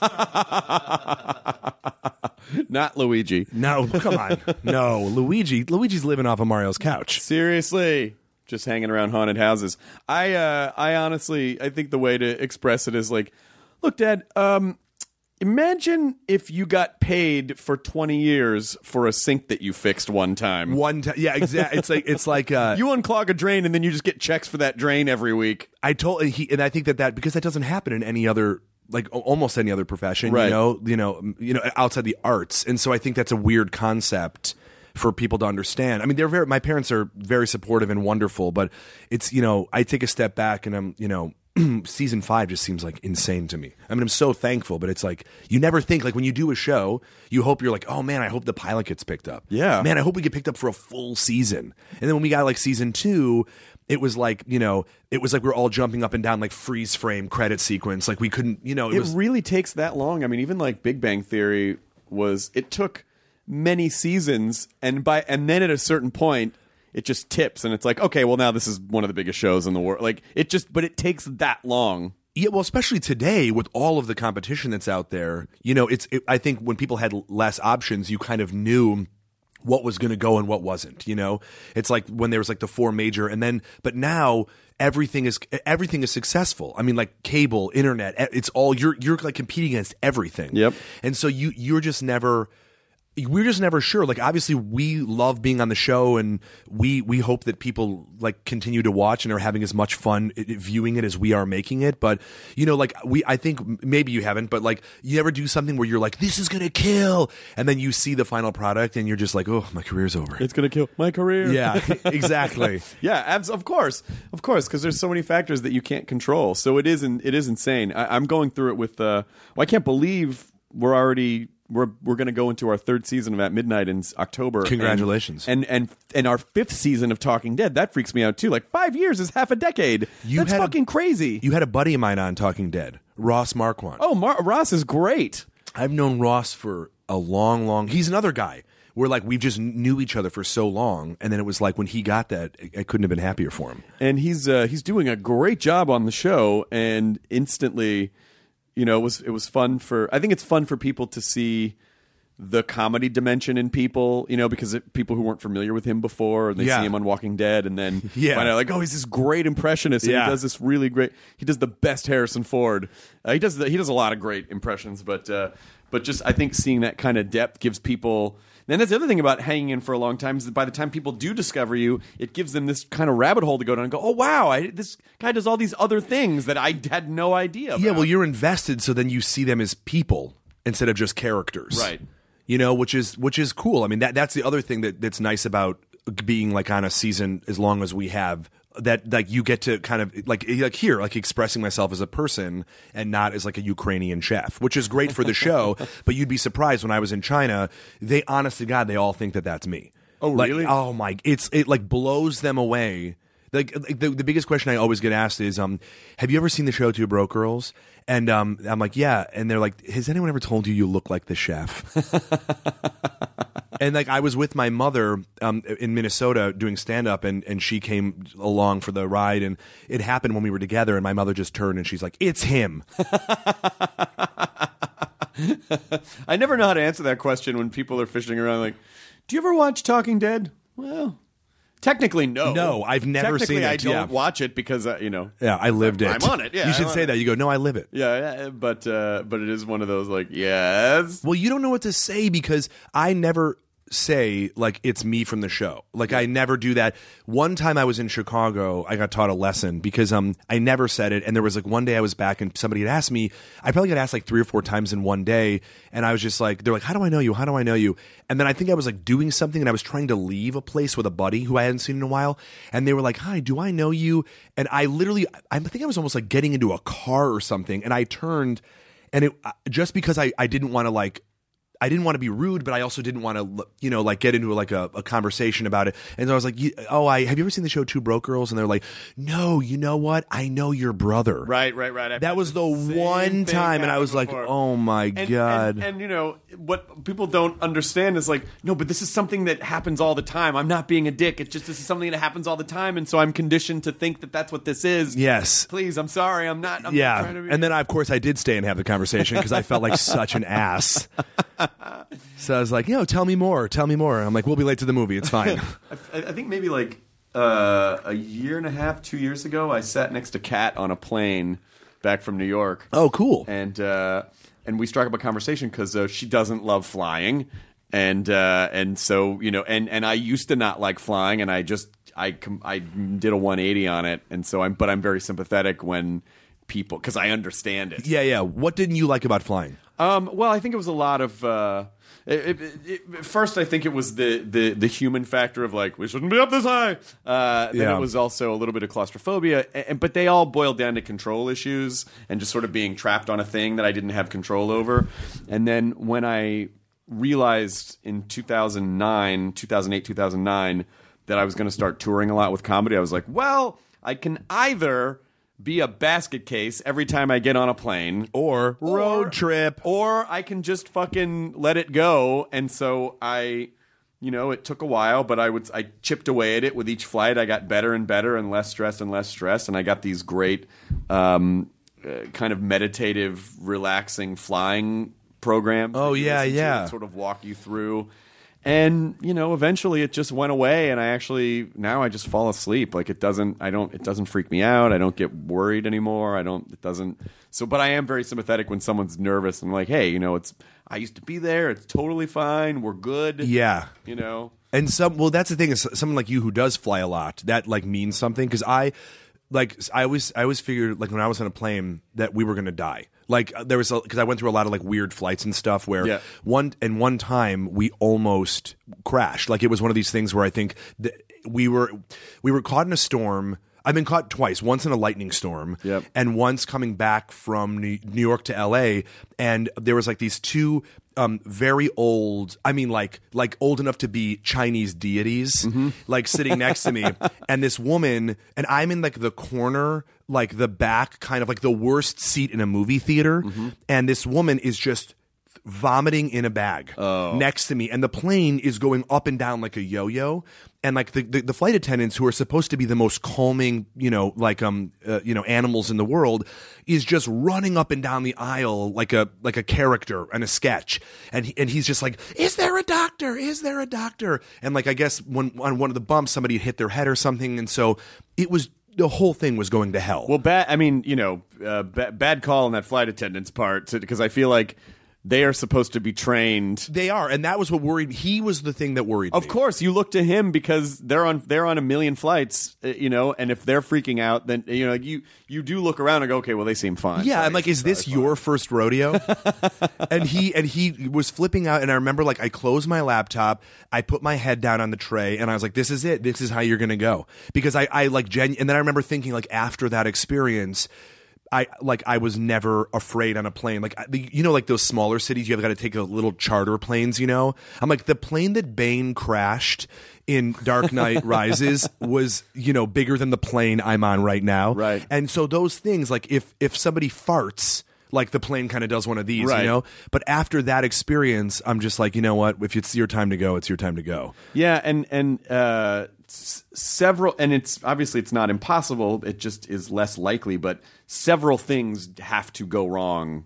Not Luigi. No, come on, no, Luigi. Luigi's living off of Mario's couch. Seriously, just hanging around haunted houses. I, uh, I honestly, I think the way to express it is like, look, Dad. Um, imagine if you got paid for twenty years for a sink that you fixed one time. One time, yeah, exactly. It's like it's like uh, You unclog a drain and then you just get checks for that drain every week. I told he, and I think that that because that doesn't happen in any other like o- almost any other profession, Right. you know, you know, you know, outside the arts. And so I think that's a weird concept for people to understand. I mean, they're very, my parents are very supportive and wonderful, but it's, you know, I take a step back and I'm, you know, season five just seems like insane to me. I mean, I'm so thankful, but it's like, you never think, like when you do a show, you hope you're like, oh man, I hope the pilot gets picked up. Yeah. Man, I hope we get picked up for a full season. And then when we got like season two, it was like, you know, it was like we're all jumping up and down like freeze frame credit sequence. Like we couldn't, you know, it, It was really takes that long. I mean, even like Big Bang Theory was, it took many seasons, and by and then at a certain point, it just tips, and it's like, okay, well now this is one of the biggest shows in the world. Like it just, but it takes that long. Yeah, well, especially today with all of the competition that's out there, you know, it's. It, I think when people had less options, you kind of knew what was going to go and what wasn't. You know, it's like when there was like the four major, and then, but now everything is everything is successful. I mean, like cable, internet, it's all you're you're like competing against everything. Yep. And so you you're just never. We're just never sure. Like, obviously, we love being on the show, and we we hope that people like continue to watch and are having as much fun viewing it as we are making it. But you know, like we, I think maybe you haven't, but like you ever do something where you're like, this is gonna kill, and then you see the final product, and you're just like, oh, my career's over. It's gonna kill my career. Yeah, exactly. Yeah, abs- of course, of course, because there's so many factors that you can't control. So it is, in, it is insane. I, I'm going through it with. Uh, well, I can't believe we're already. We're we're going to go into our third season of At Midnight in October. Congratulations! And, and and and our fifth season of Talking Dead. That freaks me out too. Like five years is half a decade. You That's had a- fucking crazy. You had a buddy of mine on Talking Dead, Ross Marquand. Oh, Mar- Ross is great. I've known Ross for a long, long. He's another guy where like we just knew each other for so long, and then it was like when he got that, I couldn't have been happier for him. And he's uh, he's doing a great job on the show, and instantly, you know, it was it was fun for. I think it's fun for people to see the comedy dimension in people, you know, because it, people who weren't familiar with him before, and they Yeah. see him on Walking Dead, and then Yeah. find out like, oh, he's this great impressionist, and Yeah. he does this really great. He does the best Harrison Ford. Uh, he does the, he does a lot of great impressions, but uh, but just I think seeing that kind of depth gives people. And that's the other thing about hanging in for a long time is that by the time people do discover you, it gives them this kind of rabbit hole to go down and go, oh wow, I, this guy does all these other things that I had no idea about. Yeah, well, you're invested, so then you see them as people instead of just characters, Right. You know, which is which is cool. I mean, that that's the other thing that that's nice about being like on a season as long as we have. That like you get to kind of like like here like expressing myself as a person and not as like a Ukrainian chef, which is great for the show. But you'd be surprised when I was in China, they honest to God they all think that that's me. Oh, Like, really? oh my! It's it like blows them away. Like, like the the biggest question I always get asked is, um, have you ever seen the show Two Broke Girls? And um, I'm like, yeah. And they're like, has anyone ever told you you look like the chef? And like I was with my mother um, in Minnesota doing stand up, and, and she came along for the ride, and it happened when we were together, and my mother just turned and she's like, it's him. I never know how to answer that question when people are fishing around. Like, do you ever watch Talking Dead? Well, technically, no. No, I've never Technically, seen it, I don't yeah. watch it because uh, you know. Yeah, I lived it. I'm on it, yeah, you should I'm say on that. it. You go, no, I live it. Yeah, yeah, but uh, but it is one of those like yes. Well, you don't know what to say because I never say like it's me from the show. Like I never do that. One time I was in Chicago, I got taught a lesson because um I never said it, and there was like one day I was back and somebody had asked me. I probably got asked like three or four times in one day, and I was just like, they're like, how do I know you? How do I know you? And then I think I was like doing something, and I was trying to leave a place with a buddy who I hadn't seen in a while, and they were like, hi, do I know you? And I literally, I think I was almost like getting into a car or something, and I turned, and it just because I I didn't want to like. I didn't want to be rude, but I also didn't want to, you know, like get into like a, a conversation about it. And so I was like, "Oh, I have you ever seen the show Two Broke Girls?" And they're like, "No, you know what? I know your brother." Right, right, right. I've That had was the same one thing time, and I happen was like, before. "Oh my And, god!" and, and you know what people don't understand is like, no, but this is something that happens all the time. I'm not being a dick. It's just this is something that happens all the time, and so I'm conditioned to think that that's what this is. Yes. Please, I'm sorry. I'm not. I'm yeah, not trying to be. and then I, of course I did stay and have the conversation because I felt like such an ass. So I was like, "Yo, tell me more. Tell me more." I'm like, "We'll be late to the movie. It's fine." I, I think maybe like uh, a year and a half, two years ago, I sat next to Kat on a plane back from New York. Oh, cool. And uh, and we struck up a conversation because uh, she doesn't love flying, and uh, and so you know, and, and I used to not like flying, and I just I com- I did a one eighty on it, and so I'm but I'm very sympathetic when people because I understand it. Yeah, yeah. What didn't you like about flying? Um, well, I think it was a lot of. Uh, it, it, it, first, I think it was the, the the human factor of like we shouldn't be up this high. Uh, then Yeah. it was also a little bit of claustrophobia, and, but they all boiled down to control issues and just sort of being trapped on a thing that I didn't have control over. And then when I realized in two thousand nine, two thousand eight, two thousand nine that I was going to start touring a lot with comedy, I was like, well, I can either be a basket case every time I get on a plane Or road or- trip. or I can just fucking let it go. And so I, you know, it took a while, but I would I chipped away at it with each flight. I got better and better and less stressed and less stressed, and I got these great um, uh, kind of meditative, relaxing flying programs. Oh, that you yeah, listen to yeah. that sort of walk you through. And you know, eventually it just went away, and I actually now I just fall asleep. Like it doesn't, I don't, it doesn't freak me out. I don't get worried anymore. I don't, it doesn't. So, but I am very sympathetic when someone's nervous. I'm like, hey, you know, it's I used to be there. It's totally fine. We're good. Yeah. You know. And some, well, that's the thing is someone like you who does fly a lot, that like means something. Cause I, like, I always, I always figured like when I was on a plane that we were going to die. Like there was, because I went through a lot of like weird flights and stuff where Yeah. one, and one time we almost crashed. Like it was one of these things where I think that we were, we were caught in a storm. I've been caught twice, once in a lightning storm Yep. and once coming back from New New York to L A. And there was like these two um, very old, I mean like like old enough to be Chinese deities, like sitting next to me. And this woman, and I'm in like the corner, like the back, kind of like the worst seat in a movie theater. And this woman is just vomiting in a bag next to me, and the plane is going up and down like a yo-yo, and like the, the, the flight attendants, who are supposed to be the most calming, you know, like um uh, you know animals in the world, is just running up and down the aisle like a like a character and a sketch, and he, and he's just like, is there a doctor, is there a doctor? And like I guess when on one of the bumps somebody hit their head or something, and so it was, the whole thing was going to hell. Well, bad. I mean, you know, uh, ba- bad call on that flight attendant's part because I feel like they are supposed to be trained. They are, and that was what worried. He was the thing that worried Of me. course, you look to him because they're on they're on a million flights, uh, you know. And if they're freaking out, then you know you you do look around and go, okay, well they seem fine. Yeah, Fine. I'm like, is this Fine. your first rodeo? and he and he was flipping out, and I remember like I closed my laptop, I put my head down on the tray, and I was like, this is it. This is how you're gonna go. Because I, I like genu- and then I remember thinking like after that experience, I like I was never afraid on a plane. Like I- the- you know, like those smaller cities, you have got to take a little charter planes. You know, I'm like the plane that Bane crashed in Dark Knight Rises was, you know, bigger than the plane I'm on right now. Right. And so those things, like if if somebody farts, like the plane kind of does one of these, Right. you know. But after that experience, I'm just like, you know what? If it's your time to go, it's your time to go. Yeah, and and uh, s- several, and it's obviously it's not impossible. It just is less likely. But several things have to go wrong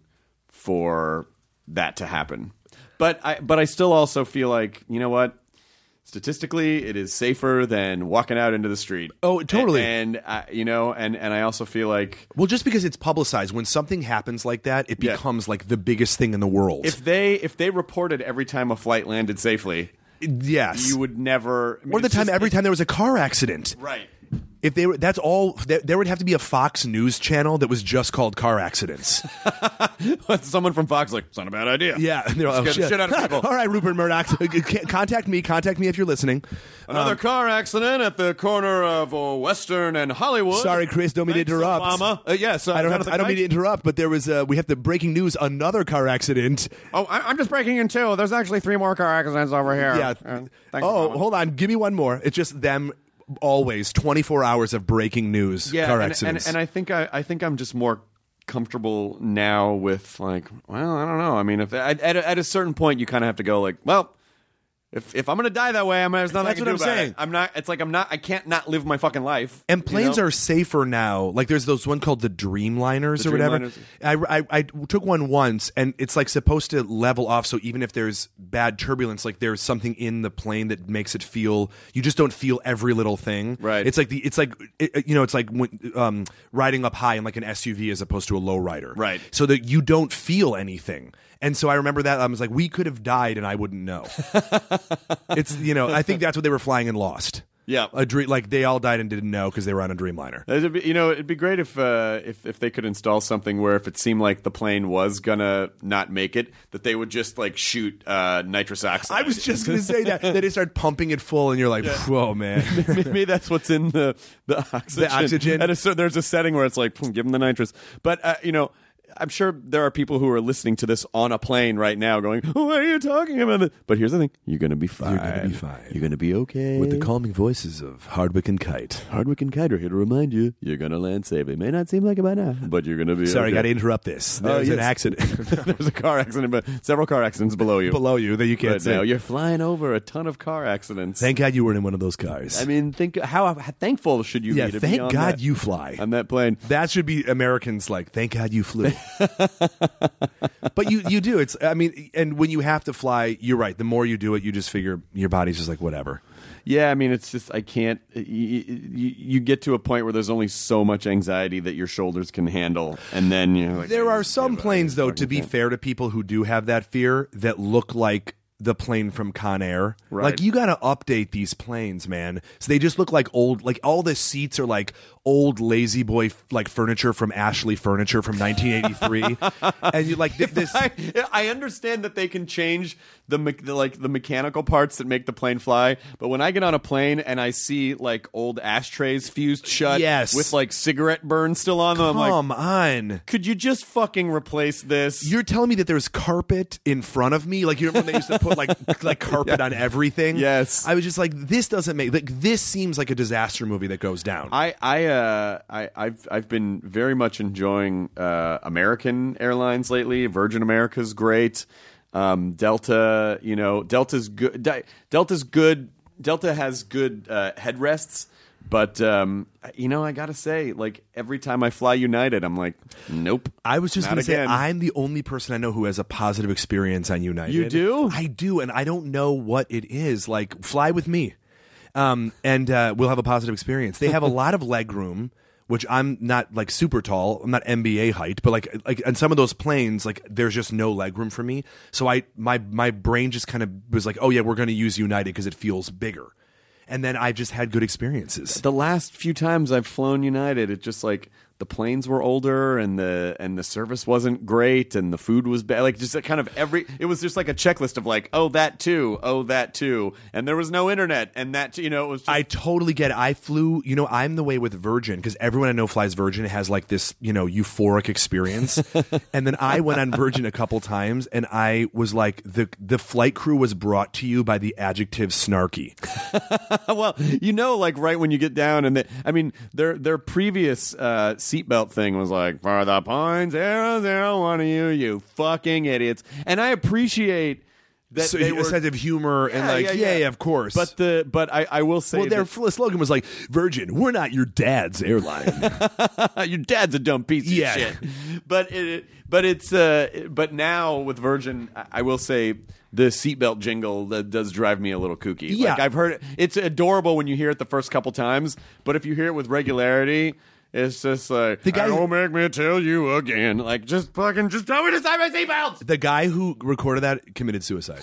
for that to happen. But I but I still also feel like, you know what? Statistically, it is safer than walking out into the street. Oh, totally. And, and uh, you know, and and I also feel like Well, just because it's publicized, when something happens like that, it Yeah. becomes like the biggest thing in the world. if they if they reported every time a flight landed safely, yes, you would never. I mean, or the it's time just- every time there was a car accident. Right. If they were, that's all. There, there would have to be a Fox News channel that was just called car accidents. Someone from Fox like, it's not a bad idea. Yeah, and they're like, Let's oh, get the shit. shit out of people. All right, Rupert Murdoch, contact me. Contact me if you're listening. Another Um, car accident at the corner of uh, Western and Hollywood. Sorry, Chris, don't mean to Thanks, interrupt. Obama. Uh, yes, uh, I don't. Have, Jonathan I don't mean to Knight. interrupt, but there was. Uh, we have the breaking news. Another car accident. Oh, I, I'm just breaking in two. There's actually three more car accidents over here. Yeah. Uh, thanks, oh, Obama. hold on. Give me one more. It's just them. Always twenty-four hours of breaking news. Yeah, car and, accidents. and, and I think I, I think I'm just more comfortable now with like, well, I don't know. I mean, if at, at, a, at a certain point, you kind of have to go like, well. If if I'm gonna die that way, I'm there's nothing That's I can what do I'm about saying. it. I'm not. It's like I'm not. I can't not live my fucking life. And you planes know? are safer now. Like there's those one called the Dreamliners The or whatever. Dreamliners. I, I I took one once, and it's like supposed to level off. So even if there's bad turbulence, like there's something in the plane that makes it feel. You just don't feel every little thing. Right. It's like the. It's like it, you know. It's like when, um, riding up high in like an S U V as opposed to a low rider. Right. So that you don't feel anything. And so I remember that I was like, we could have died and I wouldn't know. It's, you know, I think that's what they were flying in Lost. Yeah. a dream. Like they all died and didn't know because they were on a Dreamliner. It'd be, you know, it'd be great if, uh, if if they could install something where if it seemed like the plane was gonna not make it, that they would just like shoot uh, nitrous oxide. I was just going to say that. They just start pumping it full, and you're like, whoa, man. Maybe that's what's in the the oxygen. The oxygen. At a, so there's a setting where it's like, give them the nitrous. But uh, you know. I'm sure there are people who are listening to this on a plane right now going, oh, why are you talking about it? But here's the thing. You're going to be fine. You're going to be fine. You're going to be okay. With the calming voices of Hardwick and Kite. Hardwick and Kite are here to remind you, you're going to land safe. It may not seem like it by now, but you're going to be Sorry, okay. I got to interrupt this. Oh, There's yes. an accident. There's a car accident, but several car accidents below you. Below you that you can't But see. now you're flying over a ton of car accidents. Thank God you weren't in one of those cars. I mean, think how, how thankful should you yeah, be to thank be on God that, you fly. on that plane. That should be Americans like, thank God you flew. But you you do. It's I mean, and when you have to fly, you're right. The more you do it, you just figure your body's just like whatever. Yeah, I mean, it's just I can't. You, you, you get to a point where there's only so much anxiety that your shoulders can handle, and then you're like. There I are just some give up. planes, though, Fucking to be can't. fair to people who do have that fear, that look like the plane from Con Air. Right. Like, you got to update these planes, man. So they just look like old, like all the seats are like old Lazy Boy like furniture from Ashley Furniture from nineteen eighty-three. And you like th- this. I, I understand that they can change the, me- the like the mechanical parts that make the plane fly, but when I get on a plane and I see like old ashtrays fused shut, Yes. with like cigarette burn still on them, I'm like, Come on. could you just fucking replace this? You're telling me that there's carpet in front of me? Like, you remember when they used to put like like carpet on everything? Yes. I was just like, this doesn't make like this seems like a disaster movie that goes down. I I uh I I've I've been very much enjoying uh, American Airlines lately. Virgin America's great. Um, Delta, you know, Delta's good. Di- Delta's good. Delta has good uh, headrests, but um, you know, I gotta say, like every time I fly United, I'm like, nope. I was just not going to say, again. I'm the only person I know who has a positive experience on United. You do? I do, and I don't know what it is. Like, fly with me, um, and uh, we'll have a positive experience. They have a lot of leg room, which I'm not like super tall. I'm not N B A height, but like like on some of those planes, like there's just no leg room for me. So I my my brain just kind of was like, oh yeah, we're going to use United because it feels bigger. And then I just had good experiences. The last few times I've flown United, it just like the planes were older and the and the service wasn't great and the food was bad. Like just a kind of every, it was just like a checklist of like, oh that too, oh that too, and there was no internet and that too, you know it was. Just, I totally get it. I flew, you know, I'm the way with Virgin because everyone I know flies Virgin has like this, you know, euphoric experience. And then I went on Virgin a couple times and I was like, the the flight crew was brought to you by the adjective snarky. well, you know, like right when you get down and they, I mean, their their previous uh, seatbelt thing was like, for the point zero zero one of you, you fucking idiots. And I appreciate that So they a were, sense of humor and Yeah, like, yeah, yeah, yeah. yeah, of course. but the but I, I will say well, their that- f- slogan was like, Virgin, we're not your dad's airline. your dad's a dumb piece of Yeah. shit. But it, but it's uh, but now with Virgin, I, I will say the seatbelt jingle that does drive me a little kooky. Yeah. Like I've heard it, it's adorable when you hear it the first couple times, but if you hear it with regularity, it's just like, The guy- don't make me tell you again. Like just fucking just tell me to tie my seatbelts. The guy who recorded that committed suicide.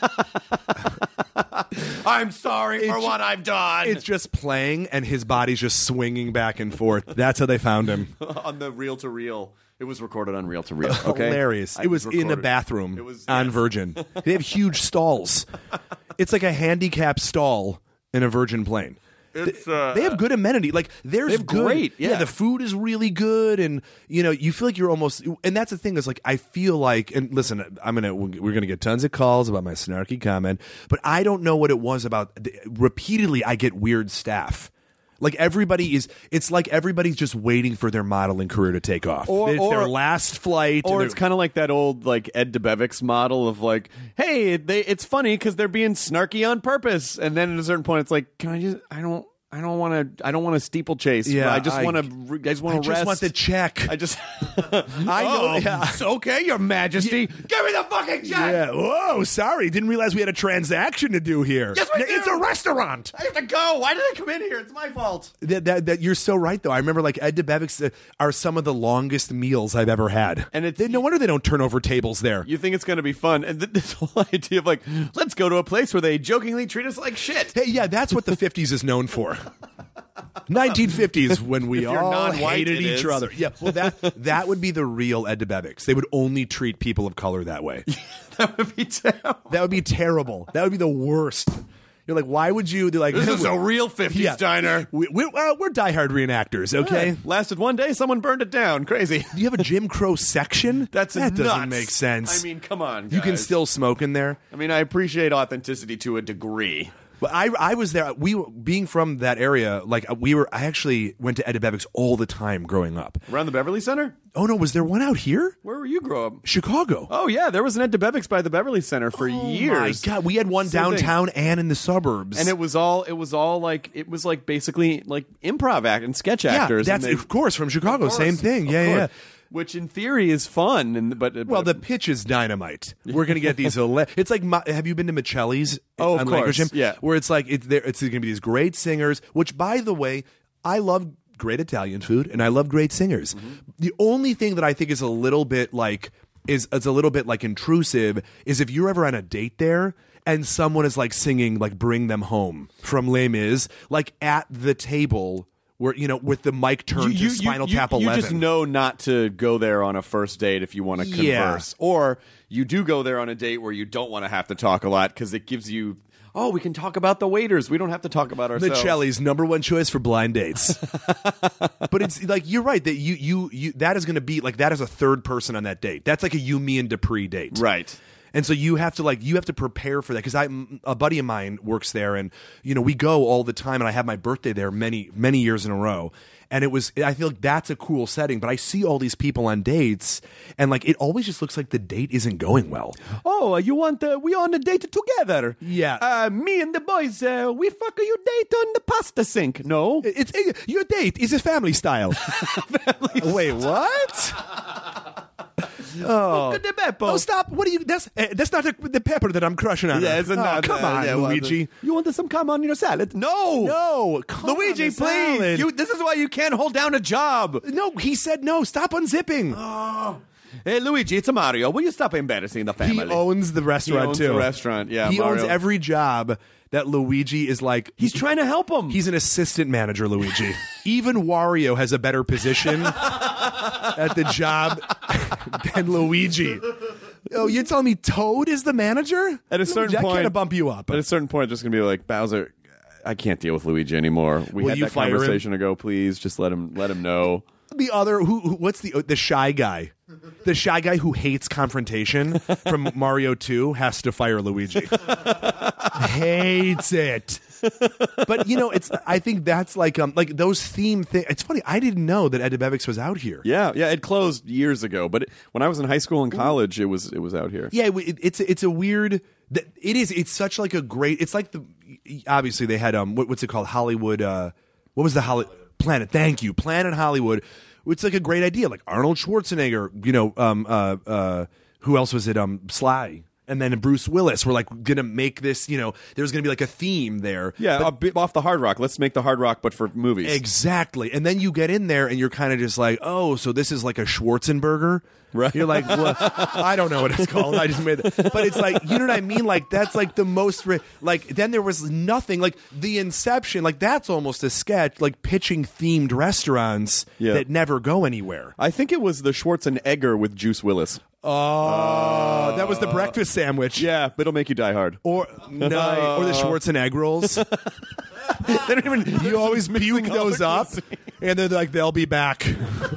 I'm sorry for It's- what I've done. It's just playing and his body's just swinging back and forth. That's how they found him. on the reel to reel. It was recorded on reel to reel. Okay, Hilarious. I It was in a recorded- bathroom It was on yes. Virgin. They have huge stalls. It's like a handicap stall in a Virgin plane. It's, uh, They have good amenity. Like there's they have good, great, yeah. The food is really good, and you know you feel like you're almost. And that's the thing is like I feel like, and listen, I'm gonna we're gonna get tons of calls about my snarky comment, but I don't know what it was about. Repeatedly, I get weird staff. Like everybody is, it's like everybody's just waiting for their modeling career to take off. Or- it's or- their last flight, Or and it's they're- kind of like that old like Ed DeBevick's model of like, hey, they it's funny because they're being snarky on purpose, and then at a certain point, it's like, can I just? I don't. I don't want to. I don't want to steeplechase. Yeah, I just I- want to. I just I want to just rest. want the check. I just. I know. Oh, Yeah. it's okay, Your Majesty. Give me the fucking check. Yeah. Whoa, sorry. Didn't realize we had a transaction to do here. Yes, we It's do. a restaurant. I have to go. Why did I come in here? It's my fault. That, that, that you're so right, though. I remember like Ed DeBevick's uh, are some of the longest meals I've ever had. And it's- They- no wonder they don't turn over tables there. You think it's going to be fun, and th- this whole idea of like, let's go to a place where they jokingly treat us like shit. Hey, yeah, that's what the fifties is known for. nineteen fifties when we If you're all non-white, hated it each is. other. Yeah, well, that that would be the real Ed DeBevick's. They would only treat people of color that way. That would be terrible. That would be terrible. That would be the worst. You're like, why would you? They're like, This is a real fifties Yeah. diner. We, we're, uh, we're diehard reenactors, okay? Yeah. Lasted one day, someone burned it down. Crazy. Do you have a Jim Crow section? That's that doesn't nuts. make sense. I mean, come on. you can guys. still smoke in there. I mean, I appreciate authenticity to a degree. But I, I was there. We were, being from that area, like we were. I actually went to Ed DeBevick's all the time growing up. Around the Beverly Center? Oh no, was there one out here? Where were you grow up? Chicago. Oh yeah, there was an Ed DeBevick's by the Beverly Center for Oh, years. my God, we had one Same thing. downtown and in the suburbs. And it was all it was all like it was like basically like improv act and sketch yeah, actors. that's and they- of course from Chicago. Of course, Same thing. of Yeah, yeah, course. yeah. Which in theory is fun, and but Well, the but- pitch is dynamite. We're gonna get these. ele- It's like, Ma- have you been to Michelli's? Oh, of on course, Lankershim? yeah. Where it's like it's there. It's gonna be these great singers. Which, by the way, I love great Italian food and I love great singers. Mm-hmm. The only thing that I think is a little bit like is is a little bit like intrusive is if you're ever on a date there and someone is like singing like "Bring Them Home" from Les Mis, like at the table. Where you know, with the mic turned to Spinal Tap you eleven. just know not to go there on a first date if you want to Yeah. converse, or you do go there on a date where you don't want to have to talk a lot because it gives you. Oh, we can talk about the waiters. We don't have to talk about ourselves. Michelli's number one choice for blind dates. But it's like you're right that you you you that is going to be like that is a third person on that date. That's like a you, me, and Dupree date, Right. And so you have to like you have to prepare for that because I a buddy of mine works there, and you know we go all the time, and I have my birthday there many many years in a row. And it was, I feel like that's a cool setting, but I see all these people on dates, and like it always just looks like the date isn't going well. Oh, uh, you want uh, we on a date together? Yeah. Uh, me and the boys, uh, we fuck you date on the pasta sink. No. It's it, your date is a family style. family Wait, what? Oh. Look at the Beppo. Oh, stop! What are you? That's uh, that's not the, the pepper that I'm crushing on. Yeah, her. it's a Oh, not, come uh, on, yeah, well, Luigi. You want some cum on your salad? No. No, come Luigi, on the please. salad. You, this is why you can't hold down a job. No, he said no. Stop unzipping. Hey, Luigi, it's a Mario. Will you stop embarrassing the he family? owns the restaurant He owns too. the restaurant, yeah, he owns Mario. every job that Luigi is like. He's trying to help him. He's an assistant manager, Luigi. Even Wario has a better position at the job than Luigi. Oh, you're telling me Toad is the manager? At a certain Luigi, I point, can't bump you up. At a certain point, just gonna be like Bowser. I can't deal with Luigi anymore. We Will had you that fire him? conversation ago. Please, just let him. Let him know. The other, who, who? What's the the shy guy? The shy guy who hates confrontation from Mario two has to fire Luigi. Hates it. But you know, it's. I think that's like um like those theme things. It's funny. I didn't know that Ed DeBevick's was out here. Yeah, yeah. It closed years ago, but it, when I was in high school and college, it was it was out here. Yeah, it, it's it's a weird. It is. It's such like a great. It's like the. Obviously, they had um. What, what's it called? Hollywood. Uh, what was the Hollywood Planet? Thank you, Planet Hollywood. It's like a great idea, like Arnold Schwarzenegger. You know, um, uh, uh, who else was it? Um, Sly. And then Bruce Willis. We're like gonna make this. You know, there's gonna be like a theme there. Yeah, But- a bit off the Hard Rock. Let's make the Hard Rock, but for movies. Exactly. And then you get in there and you're kind of just like, oh, so this is like a Schwarzenberger? Right. You're like, well, I don't know what it's called. I just made it. But it's like, you know what I mean? Like, that's like the most, ri- like, then there was nothing. Like, the Inception, like, that's almost a sketch, like pitching themed restaurants Yeah. that never go anywhere. I think it was the Schwarzenegger with Juice Willis. Oh, that was the breakfast sandwich. Yeah, but it'll make you die hard. Or, no, or the Schwarzenegg rolls. They don't even. You always puke all those the up, cuisine. and they're like, they'll be back.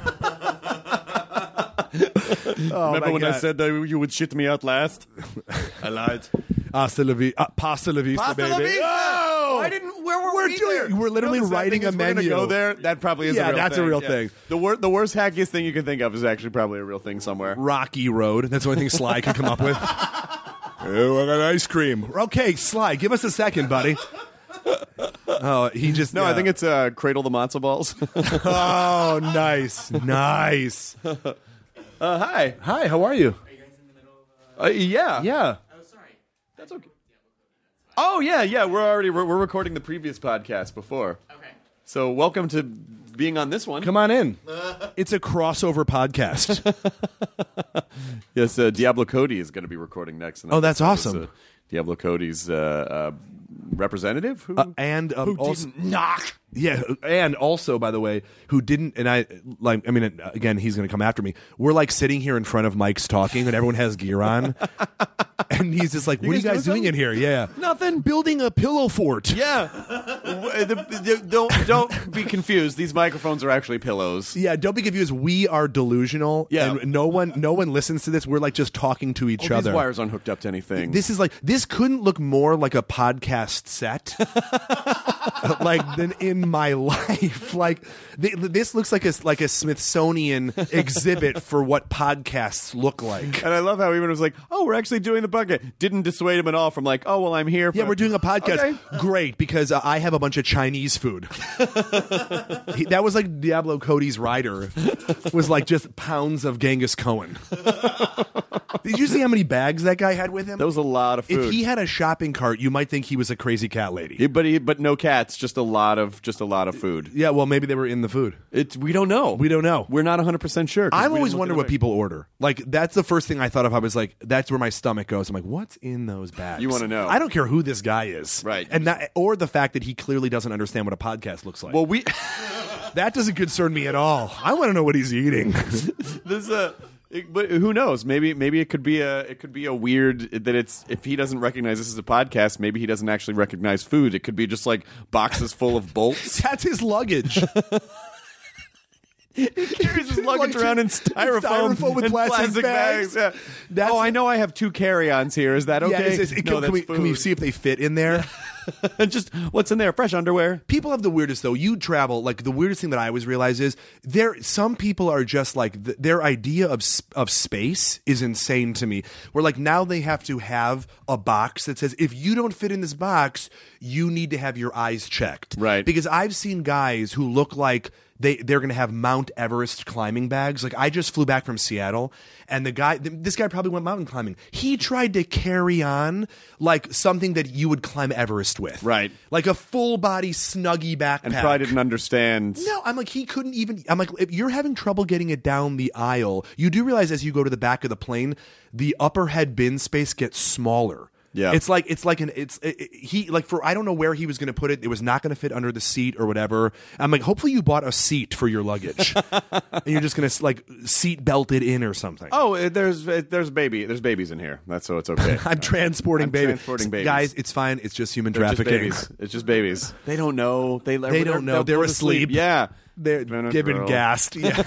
Oh, Remember my when I God. said that you would shit me out last? I lied. Hasta la, vi- uh, pasta la vista, Pasta baby. la vista! Oh! I didn't. Where were We're we doing- there? we're literally You know, the sad writing thing a is we're gonna menu. Go there. That probably is. Yeah, a real that's a thing. real Yeah. thing. The wor- the worst hackiest thing you can think of is actually probably a real thing somewhere. Rocky Road. That's the only thing Sly could come up with. Oh, I got ice cream. Okay, Sly, give us a second, buddy. Oh, he just No, yeah. I think it's uh, Cradle the Matzo Balls. Oh, nice, nice. uh, hi. Hi, how are you? Uh, yeah. Yeah. That's okay. Oh, yeah, yeah. We're already we're, we're recording the previous podcast before. Okay. So welcome to being on this one. Come on in. It's a crossover podcast. Yes, uh, Diablo Cody is going to be recording next. Oh, that's episode. awesome. Uh, Diablo Cody's uh, uh, representative who, Uh, and um, who also, didn't knock. Yeah, and also, by the way, who didn't, and I, like, I mean, again, he's going to come after me. We're, like, sitting here in front of Mike's talking, and everyone has gear on. And he's just like, what are you guys doing in here? Yeah. Nothing. Building a pillow fort. Yeah. W- the- the- don't, don't be confused. These microphones are actually pillows. Yeah, don't be confused. We are delusional. Yeah. And no one no one listens to this. We're, like, just talking to each Oh, other. these wires aren't hooked up to anything. This is like, this couldn't look more like a podcast set. Like, than in my life. Like, th- this looks like a, like a Smithsonian exhibit for what podcasts look like. And I love how even was like, oh, we're actually doing the bucket. Didn't dissuade him at all from like, oh, well, I'm here. For Yeah, we're doing a podcast. Okay. Great, because uh, I have a bunch of Chinese food. he, that was like Diablo Cody's rider. Was like just pounds of Genghis Cohen. Did you see how many bags that guy had with him? That was a lot of food. If he had a shopping cart, you might think he was a crazy cat lady. He- but he, but no cats, just a lot of just a lot of food. Yeah, well, maybe they were in the food. It's we don't know. We don't know. We're not one hundred percent sure. 'cause I'm we always didn't look wondering it what up. people order. Like, that's the first thing I thought of. I was like, that's where my stomach goes. I'm like, what's in those bags? You wanna know. I don't care who this guy is. Right. And that, or the fact that he clearly doesn't understand what a podcast looks like. Well, we That doesn't concern me at all. I want to know what he's eating. this uh it- but who knows? Maybe maybe it could be a it could be a weird that it's if he doesn't recognize this as a podcast, maybe he doesn't actually recognize food. It could be just like boxes full of bolts. That's his luggage. He carries his luggage around in styrofoam, Styrofoam with and plastic bags. Yeah. That's- oh, I know I have two carry-ons here. Is that okay? Yeah, it's- it's- no, can, can we, that's can we food. see if they fit in there? Just what's in there? Fresh underwear. People have the weirdest though. You travel, like the weirdest thing that I always realize is there. Some people are just like th- their idea of s- of space is insane to me. Where like now they have to have a box that says if you don't fit in this box, you need to have your eyes checked. Right. Because I've seen guys who look like. They, they're going to have Mount Everest climbing bags. Like, I just flew back from Seattle, and the guy, th- this guy probably went mountain climbing. He tried to carry on, like, something that you would climb Everest with. Right. Like a full-body Snuggie backpack. And probably didn't understand. No, I'm like, he couldn't even, I'm like, if you're having trouble getting it down the aisle, you do realize as you go to the back of the plane, the upper head bin space gets smaller. Yeah. It's like it's like an it's it, it- he like for I don't know where he was going to put it. It was not going to fit under the seat or whatever. I'm like, hopefully you bought a seat for your luggage, and you're just going to like seat belt it in or something. Oh, uh, there's uh, there's baby there's babies in here. That's so it's okay. I'm transporting I'm babies. transporting babies. Guys, it's fine. It's just human They're just trafficking. babies. It's just babies. They don't know. They They don't know. They're they're asleep. Yeah, They're Venezuela. given gassed. Yeah.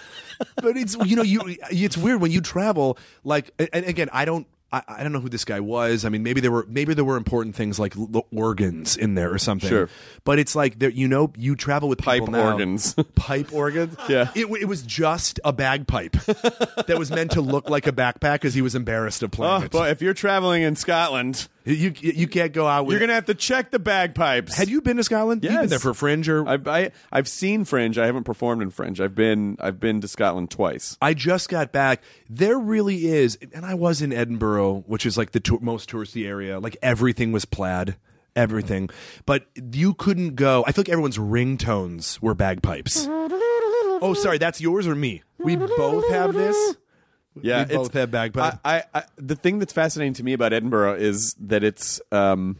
But it's you know you it's weird when you travel like and again I don't. I, I don't know who this guy was. I mean, maybe there were maybe there were important things like l- organs in there or something. Sure. But it's like there, you know, you travel with Pipe people now. organs. Pipe organs. Yeah. It, w- it was just a bagpipe that was meant to look like a backpack because he was embarrassed of playing Oh, it. but if you're traveling in Scotland, You you can't go out with. you're gonna have to check the bagpipes. Had you been to Scotland? You've been Yes. there for Fringe or? I've I, I've seen Fringe. I haven't performed in Fringe. I've been I've been to Scotland twice. I just got back. There really is, and I was in Edinburgh, which is like the tour, most touristy area. Like everything was plaid, everything. But you couldn't go. I feel like everyone's ringtones were bagpipes. Oh, sorry, that's yours or me? We both have this. Yeah, we both it's- have bagpipes. I, I, I, the thing that's fascinating to me about Edinburgh is that it's um,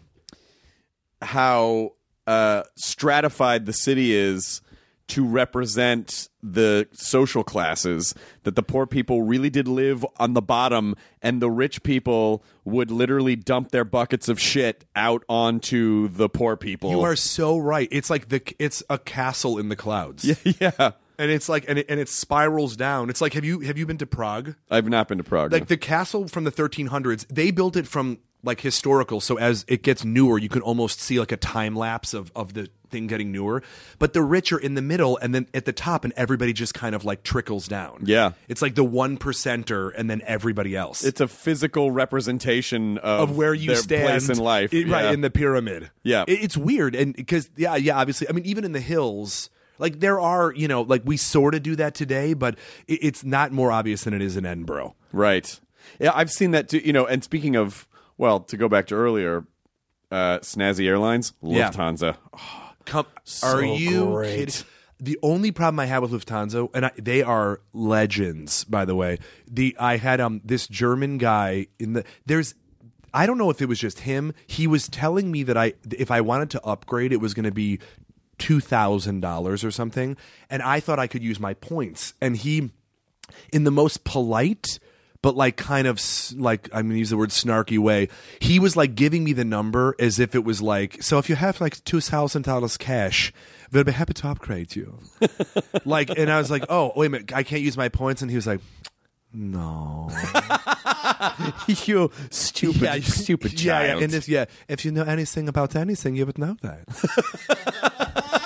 how uh, stratified the city is to represent the social classes, that the poor people really did live on the bottom and the rich people would literally dump their buckets of shit out onto the poor people. You are so right. It's like the it's a castle in the clouds. Yeah. And it's like and it, and it spirals down. It's like have you have you been to Prague? I've not been to Prague. Like the castle from the thirteen hundreds, they built it from like historical, so as it gets newer, you can almost see like a time lapse of, of the thing getting newer. But the rich are in the middle, and then at the top, and everybody just kind of like trickles down. Yeah. It's like the one percenter, and then everybody else. It's a physical representation of, of where you their stand place in life, It- right yeah. in the pyramid. Yeah. It- it's weird, and because yeah, yeah, obviously, I mean, even in the hills, like there are, you know, like we sort of do that today, but it, it's not more obvious than it is in Edinburgh. Right. Yeah, I've seen that too. You know, and speaking of, well, to go back to earlier, uh, snazzy airlines, Yeah. Lufthansa. Come, So are you great. kidding? The only problem I have with Lufthansa, and I, they are legends, by the way. The I had um this German guy in the there's. I don't know if it was just him. He was telling me that I if I wanted to upgrade, it was going to be two thousand dollars or something, and I thought I could use my points. And he, in the most polite but like kind of s- like I'm gonna use the word snarky way, he was like giving me the number as if it was like, so if you have like two thousand dollars cash, we'll be happy to upgrade you. Like, and I was like, oh wait a minute, I can't use my points, and he was like, no. You stupid, Yeah, stupid yeah, child. yeah, and if, yeah, if you know anything about anything, you would know that.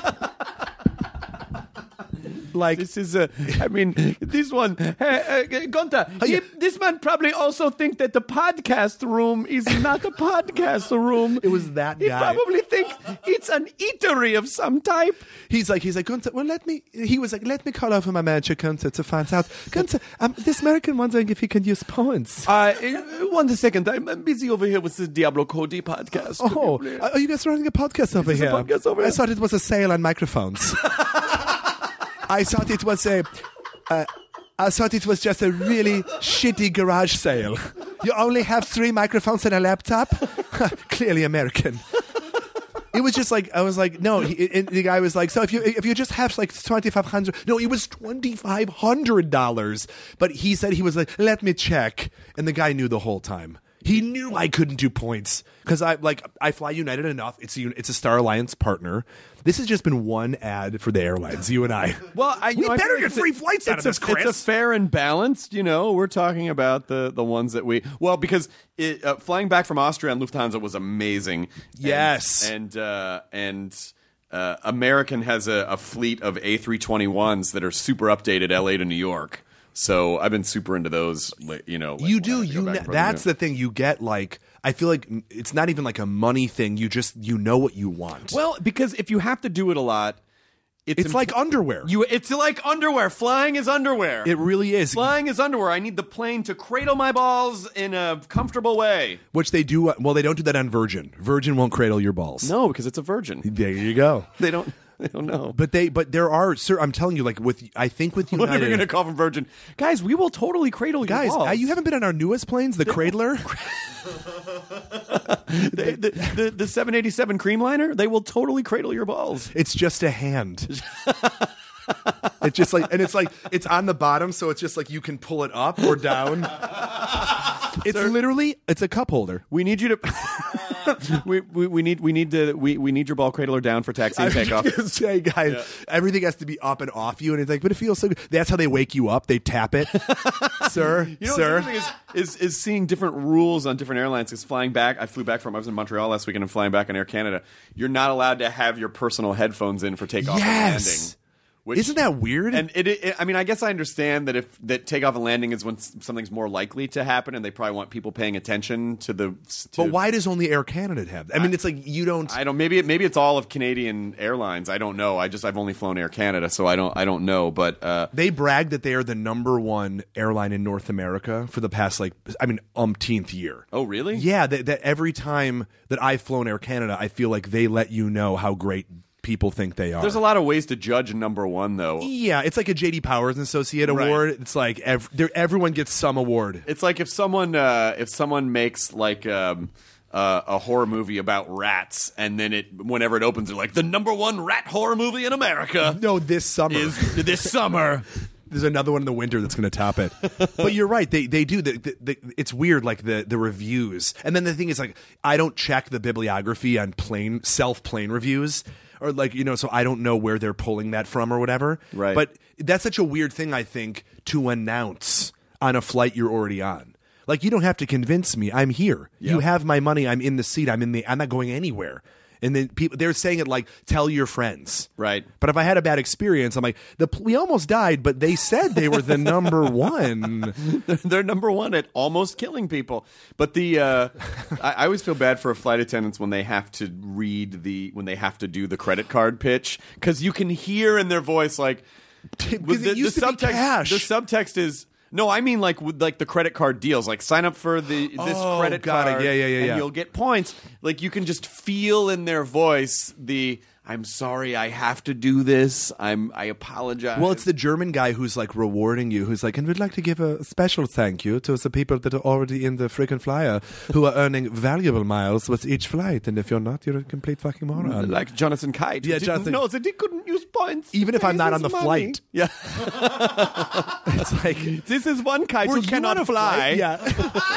Like, This is a, I mean, this one, uh, uh, Gunther, he- this man probably also think that the podcast room is not a podcast room. It was that He guy. probably thinks it's an eatery of some type. he's like, he's like, Gunther, well, let me, he was like, let me call over my manager, Gunther, to find out. Gunther, um, this American wondering if he can use points. Uh, one second, I'm, I'm busy over here with the Diablo Cody podcast. Could Oh, you please- are you guys running a podcast over Is this here? a podcast over I here? thought it was a sale on microphones. I thought it was a. Uh, I thought it was just a really shitty garage sale. You only have three microphones and a laptop? Clearly American. It was just like, I was like, no. He, and the guy was like, so if you if you just have like twenty-five hundred dollars. No, it was twenty-five hundred dollars. But he said, he was like, let me check. And the guy knew the whole time. He knew I couldn't do points because I like I fly United enough. It's a, it's a Star Alliance partner. This has just been one ad for the airlines. You and I. Well, I, you we know, I better feel like get it's a- free flights out it's of this, a, Chris. It's a fair and balanced. You know, we're talking about the the ones that we well because it, uh, flying back from Austria on Lufthansa was amazing. Yes. and and uh, and uh, American has a, a fleet of A three twenty-ones that are super updated, L A to New York. So I've been super into those. like, You know, like, you when I do. have to go You. back Ne- and forth. that's the thing. You get like. I feel like it's not even like a money thing. You just you know what you want. Well, because if you have to do it a lot, it's, it's like underwear. you. It's like underwear. Flying is underwear. It really is. Flying is underwear. I need the plane to cradle my balls in a comfortable way. Which they do. Well, they don't do that on Virgin. Virgin won't cradle your balls. No, because it's a virgin. There you go. They don't. They don't know. But they. But there are. Sir, I'm telling you. Like with. I think with What United. are we going to call from Virgin? Guys, we will totally cradle Guys, your balls. uh, you haven't been on our newest planes, the Cradler. the, the, the, the seven eighty-seven Creamliner, they will totally cradle your balls. It's just a hand. It's just like, and it's like, it's on the bottom, so it's just like you can pull it up or down. It's literally, it's a cup holder. We need you to. we, we we need we need to we, we need your ball cradler down for taxi I and was takeoff. gonna say, guys, everything has to be up and off you, and it's like, but it feels so good. That's how they wake you up. They tap it, sir, You know, sir. what's interesting is, is is seeing different rules on different airlines. Because flying back, I flew back from I was in Montreal last weekend and flying back on Air Canada. You're not allowed to have your personal headphones in for takeoff and Yes. landing. Which, Isn't that weird? And it, it, I mean, I guess I understand that if that takeoff and landing is when s- something's more likely to happen, and they probably want people paying attention to the. To, but why does only Air Canada have? I mean, it's like you don't. I don't. Maybe it, maybe it's all of Canadian Airlines. I don't know. I just I've only flown Air Canada, so I don't I don't know. But uh, They brag that they are the number one airline in North America for the past, like, I mean, umpteenth year. oh really? Yeah, that, that every time that I've flown Air Canada, I feel like they let you know how great people think they are. There's a lot of ways to judge number one, though. Yeah, it's like a J D Powers and Associate Right. Award. It's like ev- there- everyone gets some award. It's like if someone uh, if someone makes like um, uh, a horror movie about rats, and then it whenever it opens, they're like the number one rat horror movie in America No, this summer. is this summer. There's another one in the winter that's going to top it. But you're right. They they do. The, the, the, it's weird, like the, the reviews. And then the thing is, like, I don't check the bibliography on plane self plane reviews. Or like, you know, so I don't know where they're pulling that from or whatever. Right. But that's such a weird thing, I think, to announce on a flight you're already on. Like, you don't have to convince me. I'm here. You Yep. have my money. I'm in the seat. I'm in the. I'm not going anywhere. And then people they're saying it like, tell your friends. Right. But if I had a bad experience, I'm like, the we almost died, but they said they were the number one. they're, they're number one at almost killing people. But the uh, I, I always feel bad for flight attendants when they have to read the when they have to do the credit card pitch, because you can hear in their voice like Because the, it used the to be subtext, cash. The subtext is. No, I mean like with like the credit card deals. Like sign up for the this Oh, credit got it. card, Yeah, yeah, yeah, and yeah. you'll get points. Like you can just feel in their voice the "I'm sorry, I have to do this. I'm I apologize." Well, it's the German guy who's like rewarding you, who's like, and we'd like to give a special thank you to the people that are already in the freaking flyer who are earning valuable miles with each flight. And if you're not, you're a complete fucking moron. like Jonathan Kite. Yeah, who didn't Jonathan- know that he couldn't use points. Even if I'm not on the money. flight. Yeah. It's like, This is one kite were who you cannot on a fly. flight? Yeah.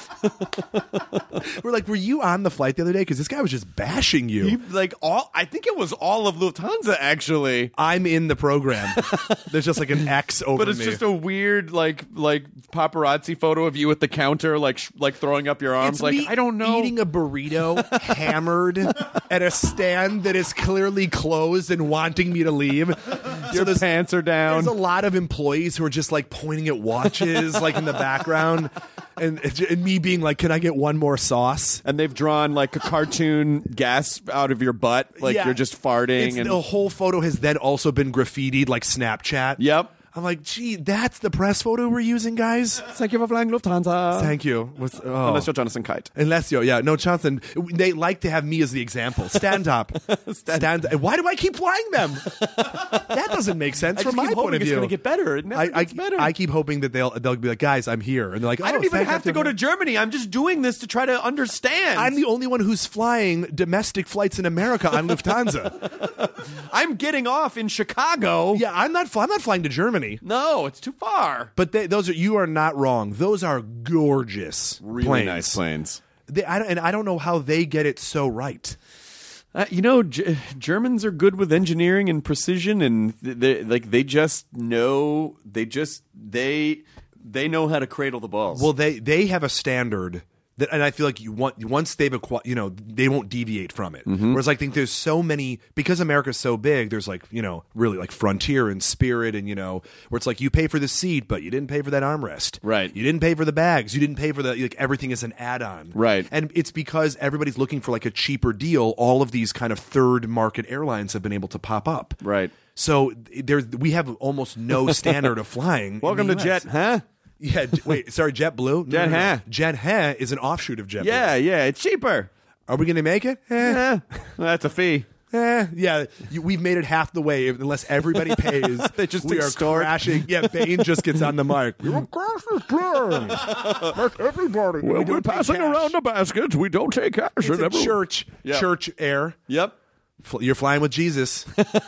We're like, were you on the flight the other day? Because this guy was just bashing you. He, like all, I think it was all of Lufthansa actually. I'm in the program. There's just like an X over But it's me. just a weird, like, like paparazzi photo of you at the counter, like, sh- like throwing up your arms, It's like me I don't know. eating a burrito hammered at a stand that is clearly closed and wanting me to leave. Your there's- pants are down. There's a lot of employees who are just like pointing at watches, like in the background, and, and me being like, "Can I get one more sauce?" And they've drawn like a cartoon gas out of your butt, like Yeah. you're just farting. It's, and the whole photo has then also been graffitied like Snapchat. Yep. I'm like, gee, that's the press photo we're using, guys. Thank you for flying Lufthansa. Thank you. What's, oh. Unless you're Jonathan Kite. Unless you're, yeah, no, Johnson. They like to have me as the example. Stand up. Stand. Why do I keep flying them? That doesn't make sense I from just my keep point hoping of it's view. going to get better. It never I, I, gets better. I keep hoping that they'll they'll be like, guys, I'm here, and they're like, oh, I don't even thank have to you. go to Germany. I'm just doing this to try to understand. I'm the only one who's flying domestic flights in America on Lufthansa. I'm getting off in Chicago. Yeah, I'm not. fl- I'm not flying to Germany. No, it's too far. But they, those are you are not wrong. Those are gorgeous, Really planes. nice planes. They, I, don't- and I don't know how they get it so right. Uh, you know, G- Germans are good with engineering and precision, and they like they just know they just they they know how to cradle the balls. Well, they they have a standard that, and I feel like you want once they've acquired, you know, they won't deviate from it. Mm-hmm. Whereas I think there's so many because America's so big. There's like you know really like Frontier and Spirit, and you know where it's like you pay for the seat, but you didn't pay for that armrest. Right. You didn't pay for the bags. You didn't pay for the like everything is an add-on. Right. And it's because everybody's looking for like a cheaper deal. All of these kind of third market airlines have been able to pop up. Right. So there's we have almost no standard of flying. in Welcome the to U S. Jet, huh? Yeah, j- wait, sorry, JetBlue? Jet Huh. Jet Huh is an offshoot of JetBlue. Yeah, yeah, it's cheaper. Are we going to make it? Eh, Eh, that's a fee. eh. Yeah, you, we've made it half the way. Unless everybody pays, They just we are extort. crashing. Yeah, Bain just gets on the mic. You're crashing plane. Like everybody. We don't take cash. the baskets. We don't take cash. It's a church, Yeah. church air. Yep. Fl- You're flying with Jesus.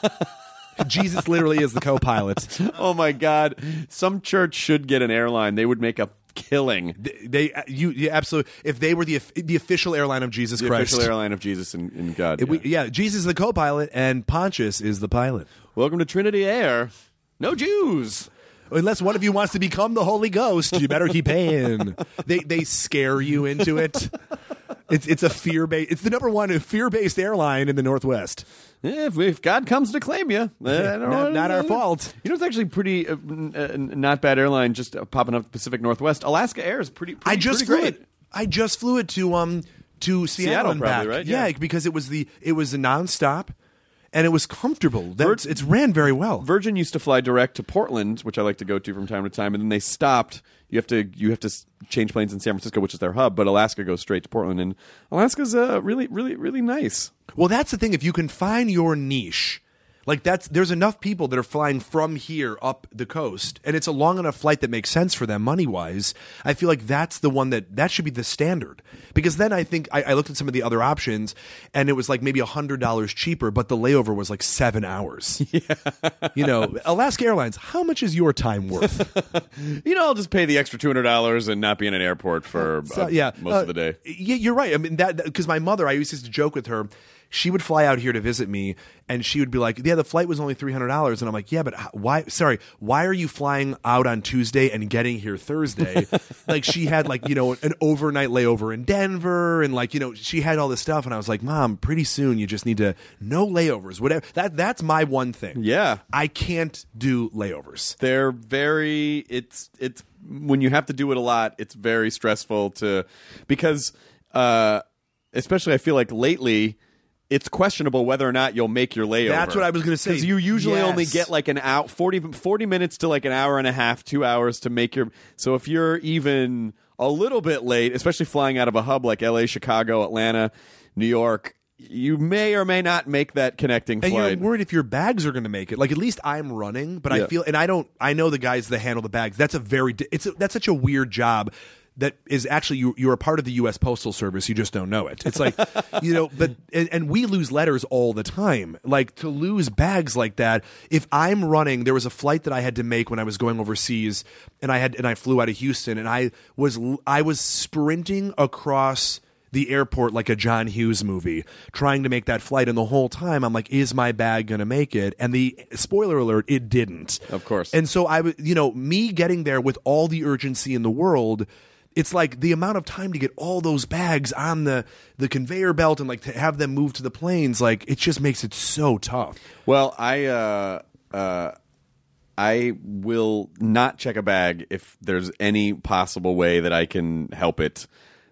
Jesus literally is the co-pilot. Oh my God. Some church should get an airline. They would make a killing. They, they you, you absolutely. If they were the the official airline of Jesus The Christ, official airline of Jesus and, and God. It- we- yeah. yeah, Jesus is the co-pilot and Pontius is the pilot. Welcome to Trinity Air. No Jews. Unless one of you wants to become the Holy Ghost, you better keep paying. They they scare you into it. It's it's a fear based. It's the number one fear based airline in the Northwest. If, if God comes to claim you, Not, not our fault. You know, it's actually pretty uh, n- uh, not bad airline just uh, popping up Pacific Northwest. Alaska Air is pretty. pretty I just pretty flew great. it. I just flew it to um to Seattle, Seattle and probably, back. right? Yeah. Yeah. because it was the it was a nonstop, and it was comfortable. That's, it's ran very well. Virgin used to fly direct to Portland, which I like to go to from time to time, and then they stopped. You have to you have to s- change planes in San Francisco, which is their hub, but Alaska goes straight to Portland, and Alaska's uh, really, really, really nice. Well, that's the thing. If you can find your niche, like that's there's enough people that are flying from here up the coast, and it's a long enough flight that makes sense for them money wise. I feel like that's the one that that should be the standard. Because then I think I, I looked at some of the other options, and it was like maybe a hundred dollars cheaper, but the layover was like seven hours. Yeah, you know, Alaska Airlines. How much is your time worth? You know, I'll just pay the extra two hundred dollars and not be in an airport for So, uh, yeah, most uh, of the day. Yeah, you're right. I mean, that because my mother, I used to joke with her. she would fly out here to visit me, and she would be like, yeah, the flight was only three hundred dollars. And I'm like, yeah, but how, why, sorry, why are you flying out on Tuesday and getting here Thursday? Like, she had, like, you know, an overnight layover in Denver, and, like, you know, she had all this stuff. And I was like, Mom, pretty soon you just need to, no layovers, whatever. That That's my one thing. Yeah. I can't do layovers. They're very, it's, it's, when you have to do it a lot, it's very stressful to, because, uh, especially I feel like lately, it's questionable whether or not you'll make your layover. That's what I was going to say. Because you usually Yes. only get like an hour, forty, forty minutes to like an hour and a half, two hours to make your. So if you're even a little bit late, especially flying out of a hub like L A, Chicago, Atlanta, New York, you may or may not make that connecting And flight. you're worried if your bags are going to make it. Like, at least I'm running, but Yeah. I feel, and I don't, I know the guys that handle the bags. That's a very, di- it's a, that's such a weird job. That is actually, you, you're a part of the U S Postal Service. You just don't know it. It's like, you know, but, and, and we lose letters all the time. Like, to lose bags like that, if I'm running, there was a flight that I had to make when I was going overseas, and I had, and I flew out of Houston, and I was, I was sprinting across the airport like a John Hughes movie, trying to make that flight. And the whole time I'm like, is my bag going to make it? And the spoiler alert, it didn't. Of course. And so I would, you know, me getting there with all the urgency in the world, it's like the amount of time to get all those bags on the, the conveyor belt and like to have them move to the planes, like it just makes it so tough. Well, I uh, uh, I will not check a bag if there's any possible way that I can help it,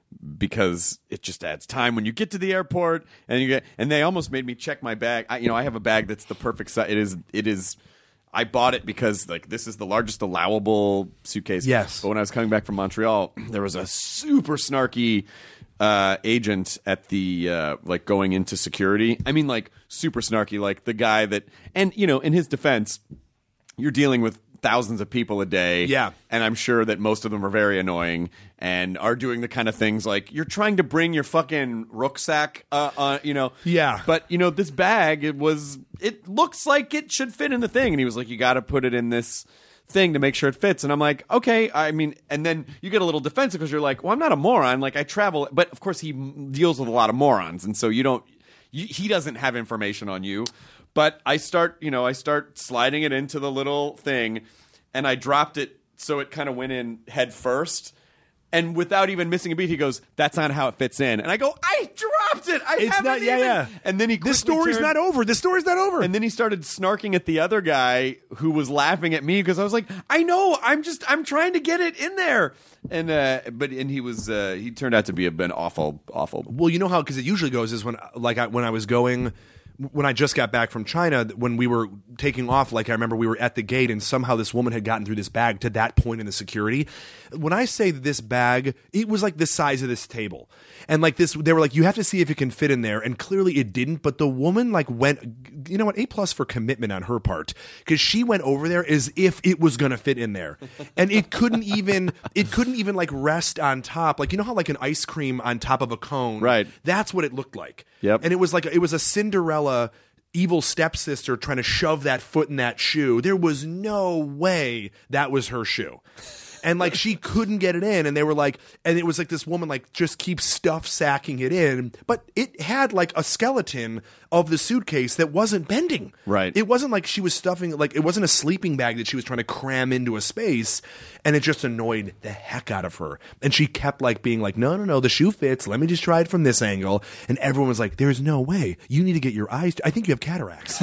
because it just adds time when you get to the airport and you get. And they almost made me check my bag. I, you know, I have a bag that's the perfect size. It is. It is. I bought it because like this is the largest allowable suitcase. Yes. But when I was coming back from Montreal, there was a super snarky uh, agent at the uh, like going into security. I mean, like super snarky, like the guy that. And you know, in his defense, you're dealing with thousands of people a day. Yeah. And I'm sure that most of them are very annoying and are doing the kind of things like you're trying to bring your fucking rucksack, uh, uh, you know. Yeah. But, you know, this bag, it was, it looks like it should fit in the thing. And he was like, you got to put it in this thing to make sure it fits. And I'm like, okay, I mean, and then you get a little defensive because you're like, well, I'm not a moron. Like, I travel. But, of course, he deals with a lot of morons. And so you don't, you, he doesn't have information on you. But I start, you know, I start sliding it into the little thing, and I dropped it so it kind of went in head first. And without even missing a beat, he goes, "That's not how it fits in." And I go, "I dropped it. I It's haven't not, yeah, even." yeah. And then he This quickly story's turned- not over. This story's not over. And then he started snarking at the other guy who was laughing at me because I was like, "I know, I'm just, I'm trying to get it in there." And uh, but and he was, uh, he turned out to be a, an awful, awful. Well, you know how, because it usually goes is when, like, I, when I was going, when I just got back from China, when we were taking off, like, I remember we were at the gate and somehow this woman had gotten through this bag to that point in the security. When I say this bag, it was like the size of this table. And like this, they were like, you have to see if it can fit in there. And clearly it didn't. But the woman like went, you know what, A plus for commitment on her part. Because she went over there as if it was going to fit in there. And it couldn't even, it couldn't even like rest on top. Like, you know how like an ice cream on top of a cone? Right. That's what it looked like. Yep. And it was like, it was a Cinderella evil stepsister trying to shove that foot in that shoe. There was no way that was her shoe. And like she couldn't get it in, and they were like, and it was like this woman like just keeps stuff sacking it in, but it had like a skeleton of the suitcase that wasn't bending. Right. It wasn't like she was stuffing, like it wasn't a sleeping bag that she was trying to cram into a space, and it just annoyed the heck out of her. And she kept like being like, no, no, no, the shoe fits. Let me just try it from this angle. And everyone was like, there's no way. You need to get your eyes. I think you have cataracts.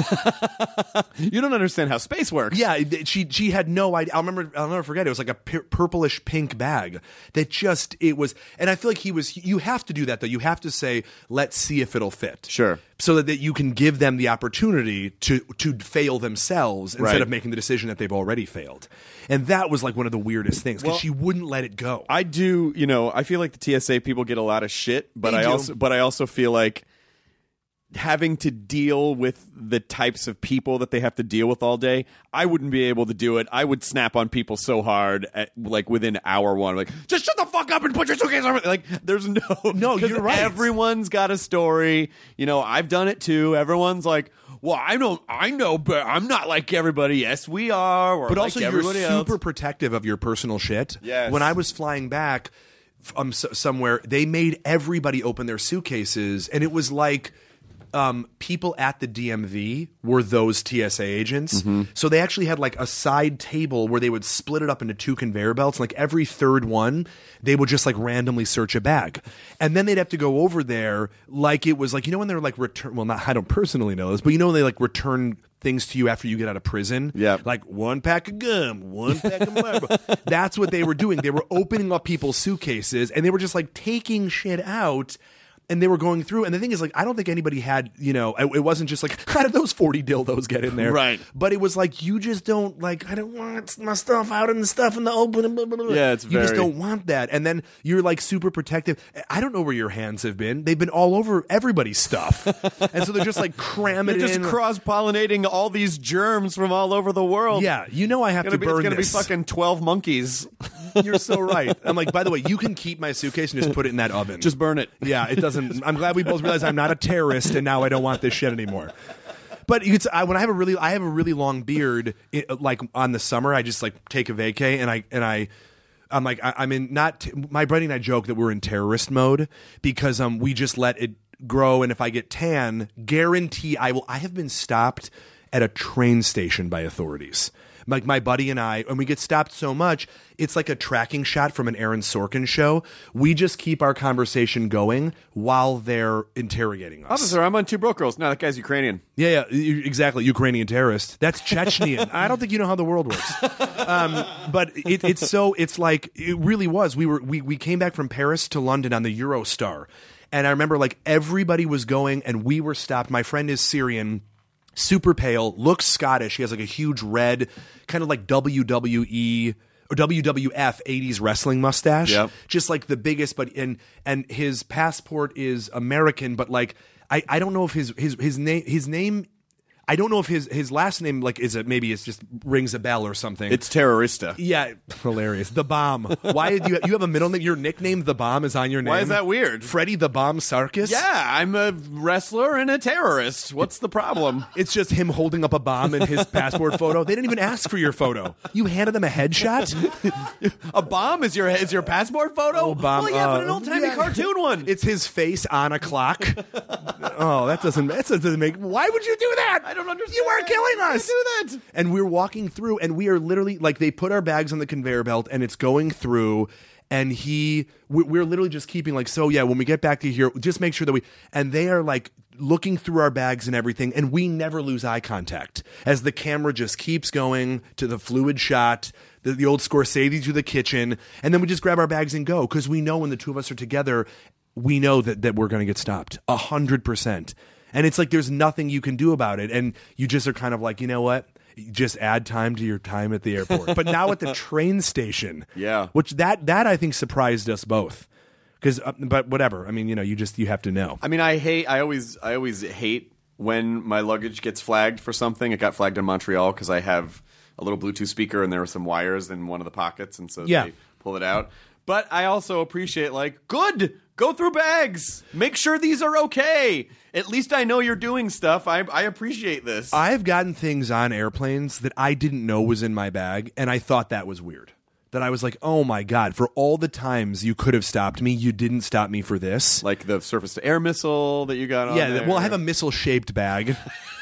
You don't understand how space works. Yeah, she she had no idea. I'll remember. I'll never forget. It was like a pur- purplish pink bag that just it was. And I feel like he was. You have to do that though. You have to say, let's see if it'll fit. Sure. So that, that you can give them the opportunity to to fail themselves instead Right. of making the decision that they've already failed. And that was like one of the weirdest things because Well, she wouldn't let it go. I do, you know, I feel like the T S A people get a lot of shit, but They I do. also but I also feel like having to deal with the types of people that they have to deal with all day, I wouldn't be able to do it. I would snap on people so hard at, like within hour one, like, just shut the fuck up and put your suitcase over. Like, there's no No, 'cause you're right. Everyone's got a story. You know, I've done it too. Everyone's like, well, I don't I know, but I'm not like everybody. Yes, we are. We're But like also, you're everybody super else. protective of your personal shit. Yes. When I was flying back um, s- somewhere, they made everybody open their suitcases, and it was like um, people at the D M V were those T S A agents. Mm-hmm. So they actually had like a side table where they would split it up into two conveyor belts. Like every third one, they would just like randomly search a bag. And then they'd have to go over there like it was like, you know, when they're like return, well, not, I don't personally know this, but you know, when they like return things to you after you get out of prison. Yeah. Like one pack of gum, one pack of Marlboro. That's what they were doing. They were opening up people's suitcases and they were just like taking shit out. And they were going through, and the thing is, like, I don't think anybody had, you know, it, it wasn't just like, how did those forty dildos get in there? Right. But it was like, you just don't, like, I don't want my stuff out and the stuff in the open. And blah, blah, blah. Yeah, it's You just very- don't want that. And then you're, like, super protective. I don't know where your hands have been. They've been all over everybody's stuff. And so they're just, like, cramming They're it just in. cross-pollinating all these germs from all over the world. Yeah, you know I have It's gonna to be, burn it's gonna this. be fucking twelve monkeys. You're so right. I'm like, by the way, you can keep my suitcase and just put it in that oven. Just burn it. Yeah, it doesn't. I'm glad we both realized I'm not a terrorist, and now I don't want this shit anymore. But it's, I, when I have a really, I have a really long beard. It, like on the summer, I just like take a vacay, and I and I. I'm like I, I'm in not t- my buddy and I joke that we're in terrorist mode because um we just let it grow, and if I get tan, guarantee I will. I have been stopped at a train station by authorities. Like my buddy and I, and we get stopped so much, it's like a tracking shot from an Aaron Sorkin show. We just keep our conversation going while they're interrogating us. Officer, I'm on Two Broke Girls. No, that guy's Ukrainian. Yeah, yeah, you- exactly. Ukrainian terrorist. That's Chechenian. I don't think you know how the world works. Um, but it, it's so. It's like it really was. We were we we came back from Paris to London on the Eurostar, and I remember like everybody was going, and we were stopped. My friend is Syrian. Super pale, looks Scottish. He has like a huge red, kind of like W W E or W W F eighties wrestling mustache. Yep. Just like the biggest, but and and his passport is American, but like I, I don't know if his his his name his name I don't know if his his last name like is it maybe it's just rings a bell or something. It's Terrorista. Yeah, hilarious. The Bomb. Why do you you have a middle name? Your nickname, The Bomb, is on your name. Why is that weird? Freddie the Bomb Sarkis? Yeah, I'm a wrestler and a terrorist. What's the problem? It's just him holding up a bomb in his passport photo. They didn't even ask for your photo. You handed them a headshot? A bomb is your is your passport photo? Oh, bomb. Well, yeah, but an uh, old timey yeah. cartoon one. It's his face on a clock. Oh, that doesn't that doesn't make. Why would you do that? I don't understand. You weren't killing Why us. would you do that? And we're walking through, and we are literally like they put our bags on the conveyor belt, and it's going through. And he, we- we're literally just keeping like, so yeah, when we get back to here, just make sure that we, and they are like looking through our bags and everything, and we never lose eye contact as the camera just keeps going to the fluid shot, the, the old Scorsese to the kitchen, and then we just grab our bags and go because we know when the two of us are together, we know that, that we're going to get stopped a hundred percent. And it's like there's nothing you can do about it, and you just are kind of like, you know what? Just add time to your time at the airport. But now at the train station, Yeah. which that that I think surprised us both. Because, uh, but whatever. I mean, you know, you just you have to know. I mean, I hate. I always, I always hate when my luggage gets flagged for something. It got flagged in Montreal because I have a little Bluetooth speaker and there were some wires in one of the pockets, and so Yeah. they pull it out. But I also appreciate like, good, go through bags, make sure these are okay. At least I know you're doing stuff. I I appreciate this. I've gotten things on airplanes that I didn't know was in my bag, and I thought that was weird. That I was like, oh my God, for all the times you could have stopped me, you didn't stop me for this. like the surface to air missile that you got on Yeah, there. well, I have a missile-shaped bag.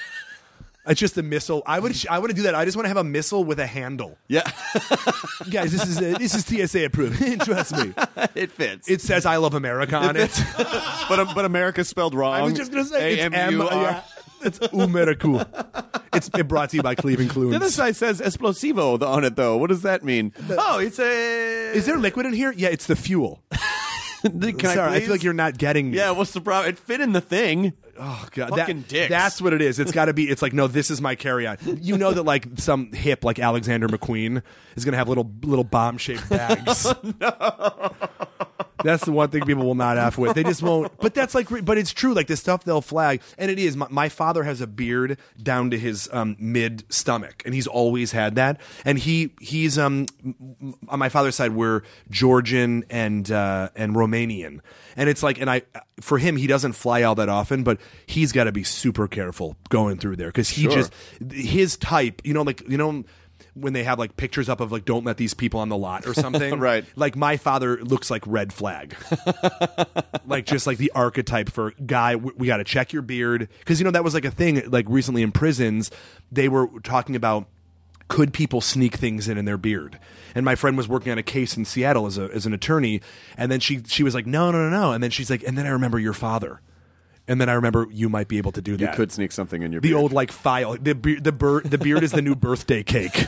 It's just a missile. I would I want to do that. I just want to have a missile with a handle. Yeah, Guys, this is uh, this is T S A approved. Trust me. it fits. It says "I love America" on it. but um, but America's spelled wrong. I was just gonna say it's A M. M U R. Yeah, it's Umericu. It's it brought to you by Cleveland The other Clunes. side says explosivo on it, though. What does that mean? oh, it's a. Is there liquid in here? Yeah, it's the fuel. Can I, Sorry, I please? feel like you're not getting me. Yeah, what's the problem? It fit in the thing. Oh God, Fucking that, dicks. That's what it is. It's got to be. It's like no, this is my carry-on. You know that like some hip like Alexander McQueen is going to have little little bomb-shaped bags. no. That's the one thing people will not F with. They just won't. But that's like, but it's true. Like the stuff they'll flag, and it is. My, my father has a beard down to his um, mid stomach, and he's always had that. And he he's um m- on my father's side, we're Georgian and uh, and Romanian, and it's like, and I for him he doesn't fly all that often, but he's got to be super careful going through there because he Sure. just his type. You know, like you know. when they have like pictures up of like don't let these people on the lot or something. Right. Like my father looks like red flag. Like just like the archetype for guy, we, we got to check your beard. Because, you know, that was like a thing like recently in prisons. They were talking about could people sneak things in in their beard? And my friend was working on a case in Seattle as a as an attorney. And then she she was like, no, no, no, no. And then she's like, and then I remember your father. And then I remember you might be able to do that. You could sneak something in your the beard. old like file. The be- the, bur- the beard is the new birthday cake.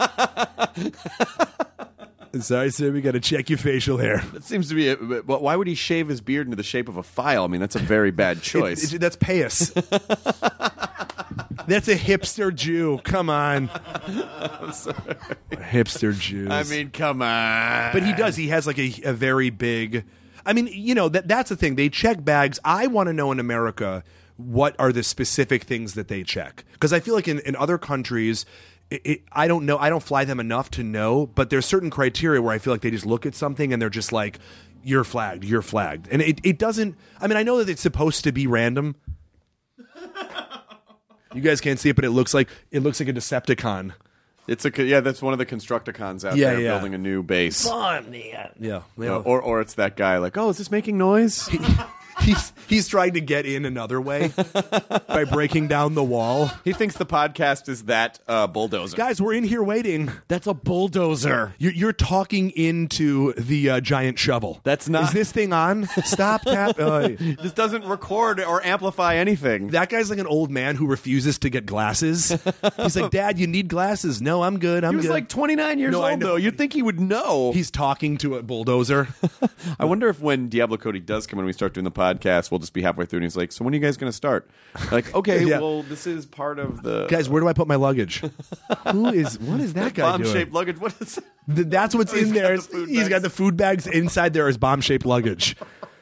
Sorry, sir, we got to check your facial hair. That seems to be. A, but why would he shave his beard into the shape of a file? I mean, that's a very bad choice. It, it, that's payas. That's a hipster Jew. Come on, hipster Jews. I mean, come on. But he does. He has like a, a very big. I mean, you know, that that's the thing. They check bags. I want to know in America what are the specific things that they check. Because I feel like in, in other countries, it, it, I don't know. I don't fly them enough to know. But there's certain criteria where I feel like they just look at something and they're just like, you're flagged, you're flagged. And it, it doesn't, I mean, I know that it's supposed to be random. You guys can't see it, but it looks like it looks like a Decepticon. It's a yeah. That's one of the Constructicons out Yeah, there yeah. building a new base. Fun, yeah, yeah. Uh, or or it's that guy like, oh, is this making noise? He's he's trying to get in another way by breaking down the wall. He thinks the podcast is that uh, bulldozer. Guys, we're in here waiting. That's a bulldozer. You're, you're talking into the uh, giant shovel. That's not- Is this thing on? Stop, tap. Uh, This doesn't record or amplify anything. that guy's like an old man who refuses to get glasses. He's like, Dad, you need glasses. No, I'm good. I'm he was good. like twenty-nine years No, I old, know. though. You'd think he would know. He's talking to a bulldozer. I wonder if when Diablo Cody does come and we start doing the podcast, we'll just be halfway through and he's like, so when are you guys going to start? Like, okay, Yeah. well, this is part of the... Guys, where do I put my luggage? Who is, what is that guy doing? bomb-shaped luggage. What is it? Th- That's what's Oh, he's in got there. the food He's got bags. the food bags. Inside there is bomb-shaped luggage.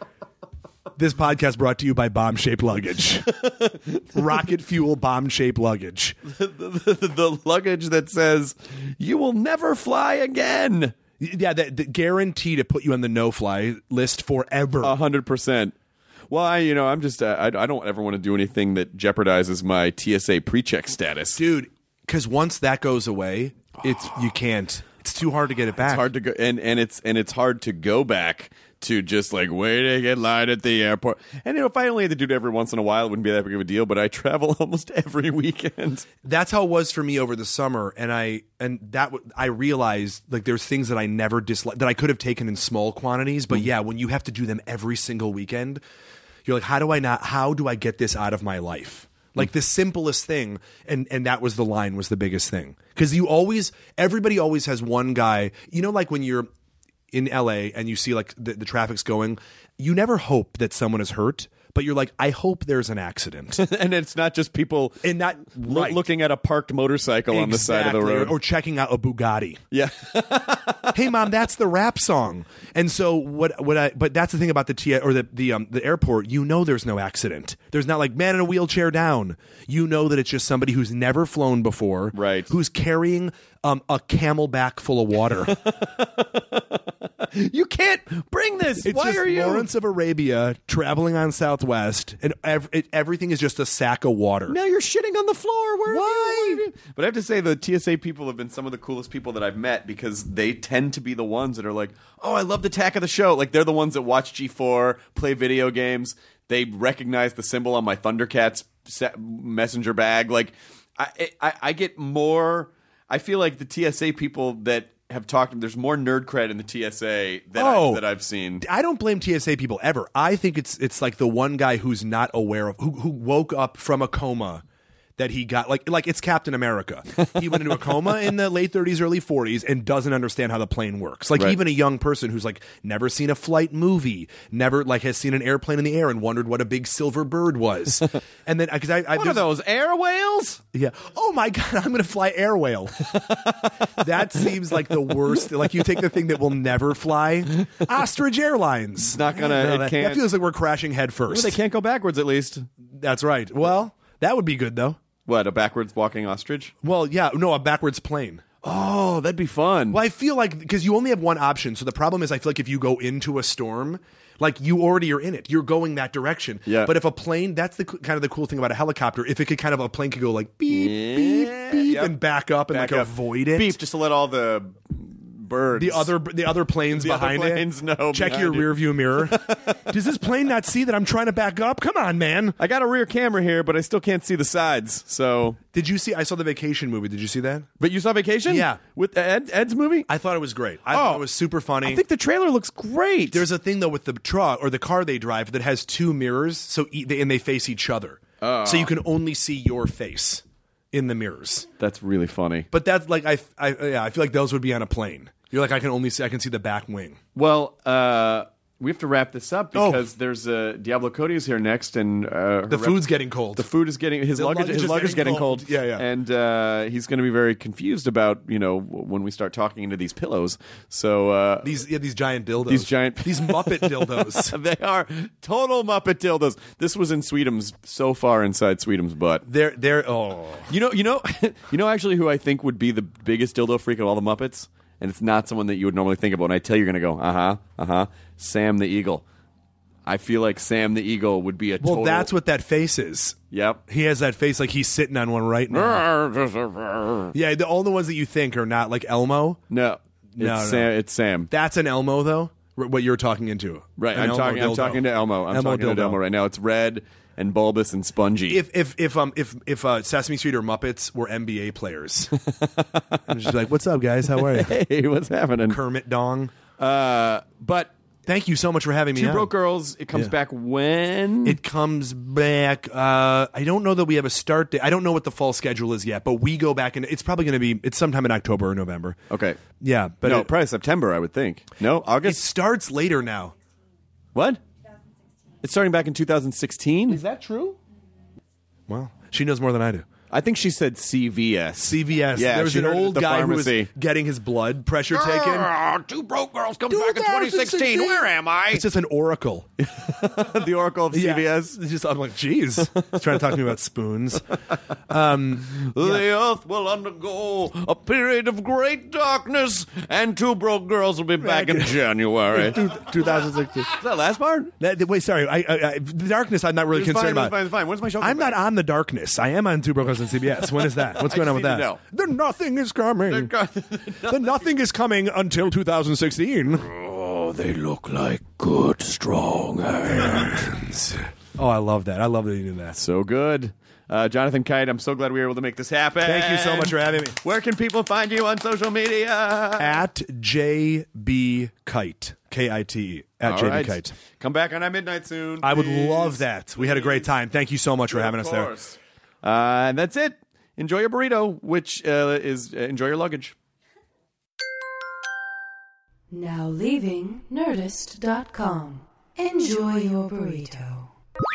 This podcast brought to you by bomb-shaped luggage. Rocket fuel bomb-shaped luggage. the, the, the luggage that says, you will never fly again. Yeah, that, that guarantee to put you on the no-fly list forever. A hundred percent. Well, I, you know, I'm just, uh, I, I don't ever want to do anything that jeopardizes my T S A pre-check status. Dude, because once that goes away, it's you can't. It's too hard to get it back. It's hard to go, and and it's and it's hard to go back to just like waiting in line at the airport. And you know, if I only had to do it every once in a while, it wouldn't be that big of a deal. But I travel almost every weekend. That's how it was for me over the summer, and I and that w- I realized like there's things that I never disliked that I could have taken in small quantities, but yeah, when you have to do them every single weekend, you're like, how do I not? How do I get this out of my life? Like the simplest thing, and and that was the line was the biggest thing because you always everybody always has one guy. You know, like when you're in L A and you see like the, the traffic's going, you never hope that someone is hurt, but you're like, I hope there's an accident. And it's not just people And not lo- right. looking at a parked motorcycle on the side of the Exactly. road. Or, or checking out a Bugatti. yeah. Hey mom, that's the rap song. And so what what I but that's the thing about the T or the the um the airport, you know there's no accident. There's not like man in a wheelchair down. You know that it's just somebody who's never flown before, Right. who's carrying um a camelback full of water. You can't bring this. It's Why just are you? Lawrence of Arabia traveling on Southwest, and ev- it, everything is just a sack of water. Now you're shitting on the floor. Where Why? Have you, but I have to say, the T S A people have been some of the coolest people that I've met because they tend to be the ones that are like, "Oh, I love the tack of the show." Like they're the ones that watch G four, play video games. They recognize the symbol on my Thundercats se- messenger bag. Like I, I, I get more. I feel like the T S A people that have talked. There's more nerd cred in the T S A than Oh. I've, that I've seen. I don't blame T S A people ever. I think it's it's like the one guy who's not aware of who who woke up from a coma that he got like like it's Captain America. He went into a coma in the late thirties, early forties, and doesn't understand how the plane works. Like Right. even a young person who's like never seen a flight movie, never like has seen an airplane in the air and wondered what a big silver bird was. And then because I, I What are there's- those air whales? Yeah. Oh my God, I'm gonna fly air whale. That seems like the worst. Like you take the thing that will never fly. Ostrich Airlines. It's not gonna. No, it that, can't. that feels like we're crashing head first. Well, they can't go backwards. At least. That's right. Well, that would be good though. What, a backwards walking ostrich? Well, yeah, no, a backwards plane. Oh, that'd be fun. Well, I feel like because you only have one option. So the problem is, I feel like if you go into a storm, like you already are in it, you're going that direction. Yeah. But if a plane, that's the kind of the cool thing about a helicopter. If it could kind of a plane could go like beep beep beep Yep. and back up and Back like up. avoid it. Beep, just to let all the birds. The other the other planes The other behind planes it. know Check behind your it. rear view mirror. Does this plane not see that I'm trying to back up? Come on, man. I got a rear camera here, but I still can't see the sides. So, Did you see? I saw the Vacation movie. Did you see that? but you saw Vacation? Yeah. with Ed, Ed's movie. I thought it was great. I thought Oh. it was super funny. I think the trailer looks great. There's a thing though with the truck or the car they drive that has two mirrors, so e- they, and they face each other, Oh. so you can only see your face in the mirrors. That's really funny. But that's like I, I, yeah, I feel like those would be on a plane. You're like I can only see I can see the back wing. Well, uh, we have to wrap this up Oh. because there's uh, Diablo Cody is here next, and uh, her The rep- food's getting cold. The food is getting his The luggage. luggage His is luggage is getting getting cold. cold. Yeah, yeah. And uh, he's going to be very confused about you know w- when we start talking into these pillows. So uh, These yeah, these giant dildos. These giant- these Muppet dildos. they are total Muppet dildos. This was in Sweetums, so far inside Sweetums' butt. They're they're oh You know, you know, you know. Actually, who I think would be the biggest dildo freak of all the Muppets, and it's not someone that you would normally think about. And I tell you, you're going to go, uh huh, uh huh. Sam the Eagle. I feel like Sam the Eagle would be a well. total. That's what that face is. Yep. He has that face like he's sitting on one right now. Yeah, the, all the ones that you think are not like Elmo. No, it's No, no. Sam. It's Sam. That's an Elmo though. r- What you're talking into, Right. An I'm Elmo talking. I'm dildo. talking to Elmo. I'm Elmo talking dildo. to Elmo right now. It's red and bulbous and spongy. If if if um if if uh, Sesame Street or Muppets were N B A players, I'm just like, what's up, guys? How are you? hey, what's happening? Kermit Dong. Uh, but Thank you so much for having me Two on. Broke Girls. It comes Yeah. back when? It comes back. Uh, I don't know that we have a start date. I don't know what the fall schedule is yet, but we go back and it's probably going to be. It's sometime in October or November. okay. Yeah, but no, it, probably September. I would think. No, it August. starts later now. What? It's starting back in two thousand sixteen. that true? Well, she knows more than I do. I think she said C V S. C V S. Yeah, there was she an heard it at old the guy pharmacy. who was getting his blood pressure taken. Ah, Two Broke Girls comes back in twenty sixteen. Where am I? It's just an oracle. the Oracle of C V S. Yeah. It's just I'm like, geez. He's trying to talk to me about spoons. Um, The earth will undergo a period of great darkness, and Two Broke Girls will be back in January. two thousand sixteen. Is that last part? That, wait, sorry. I, I, I, the darkness, I'm not really It's fine, concerned it's about. fine, it's fine. When's my show? I'm not on the darkness. I am on Two Broke Girls on C B S. When is that? What's I going on just with need to that? know. The nothing is coming. The nothing is coming until two thousand sixteen. Oh, they look like good, strong hands. Oh, I love that. I love that you did that. So good. Uh, Jonathan Kite, I'm so glad we were able to make this happen. Thank you so much for having me. Where can people find you on social media? At J B Kite. K I T E. At All J B right. Kite. Come back on At Midnight soon. I would please. love that. We had a great time. Thank you so much for Of having us there. course. Uh, and that's it. Enjoy your burrito, which uh, is uh, enjoy your luggage. Now leaving Nerdist dot com. Enjoy your burrito.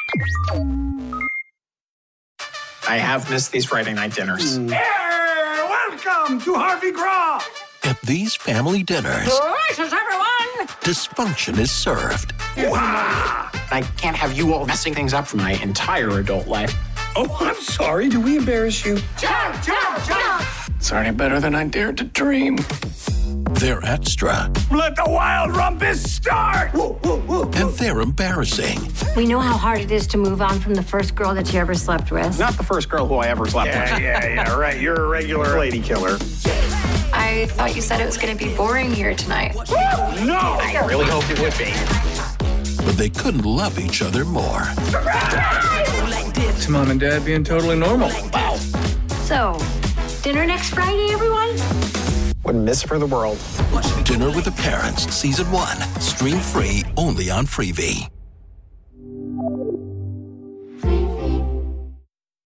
I have missed these Friday night dinners. Welcome to Harvey Graw. At these family dinners, Gracious, everyone! dysfunction is served. I can't have you all messing things up for my entire adult life. Oh, I'm sorry. Do we embarrass you? Jump, jump, jump! It's already better than I dared to dream. They're extra, Let the wild rumpus start! Woo, woo, woo. and they're embarrassing. We know how hard it is to move on from the first girl that you ever slept with. Not the first girl who I ever slept Yeah, with. yeah, yeah, right. You're a regular lady killer. I thought you said it was going to be boring here tonight. No! I really hoped it would be. But they couldn't love each other more. It's Mom and Dad being totally normal. Wow. So, dinner next Friday, everyone? Wouldn't miss it for the world. Dinner with the Parents, Season one. Stream free only on Freevee.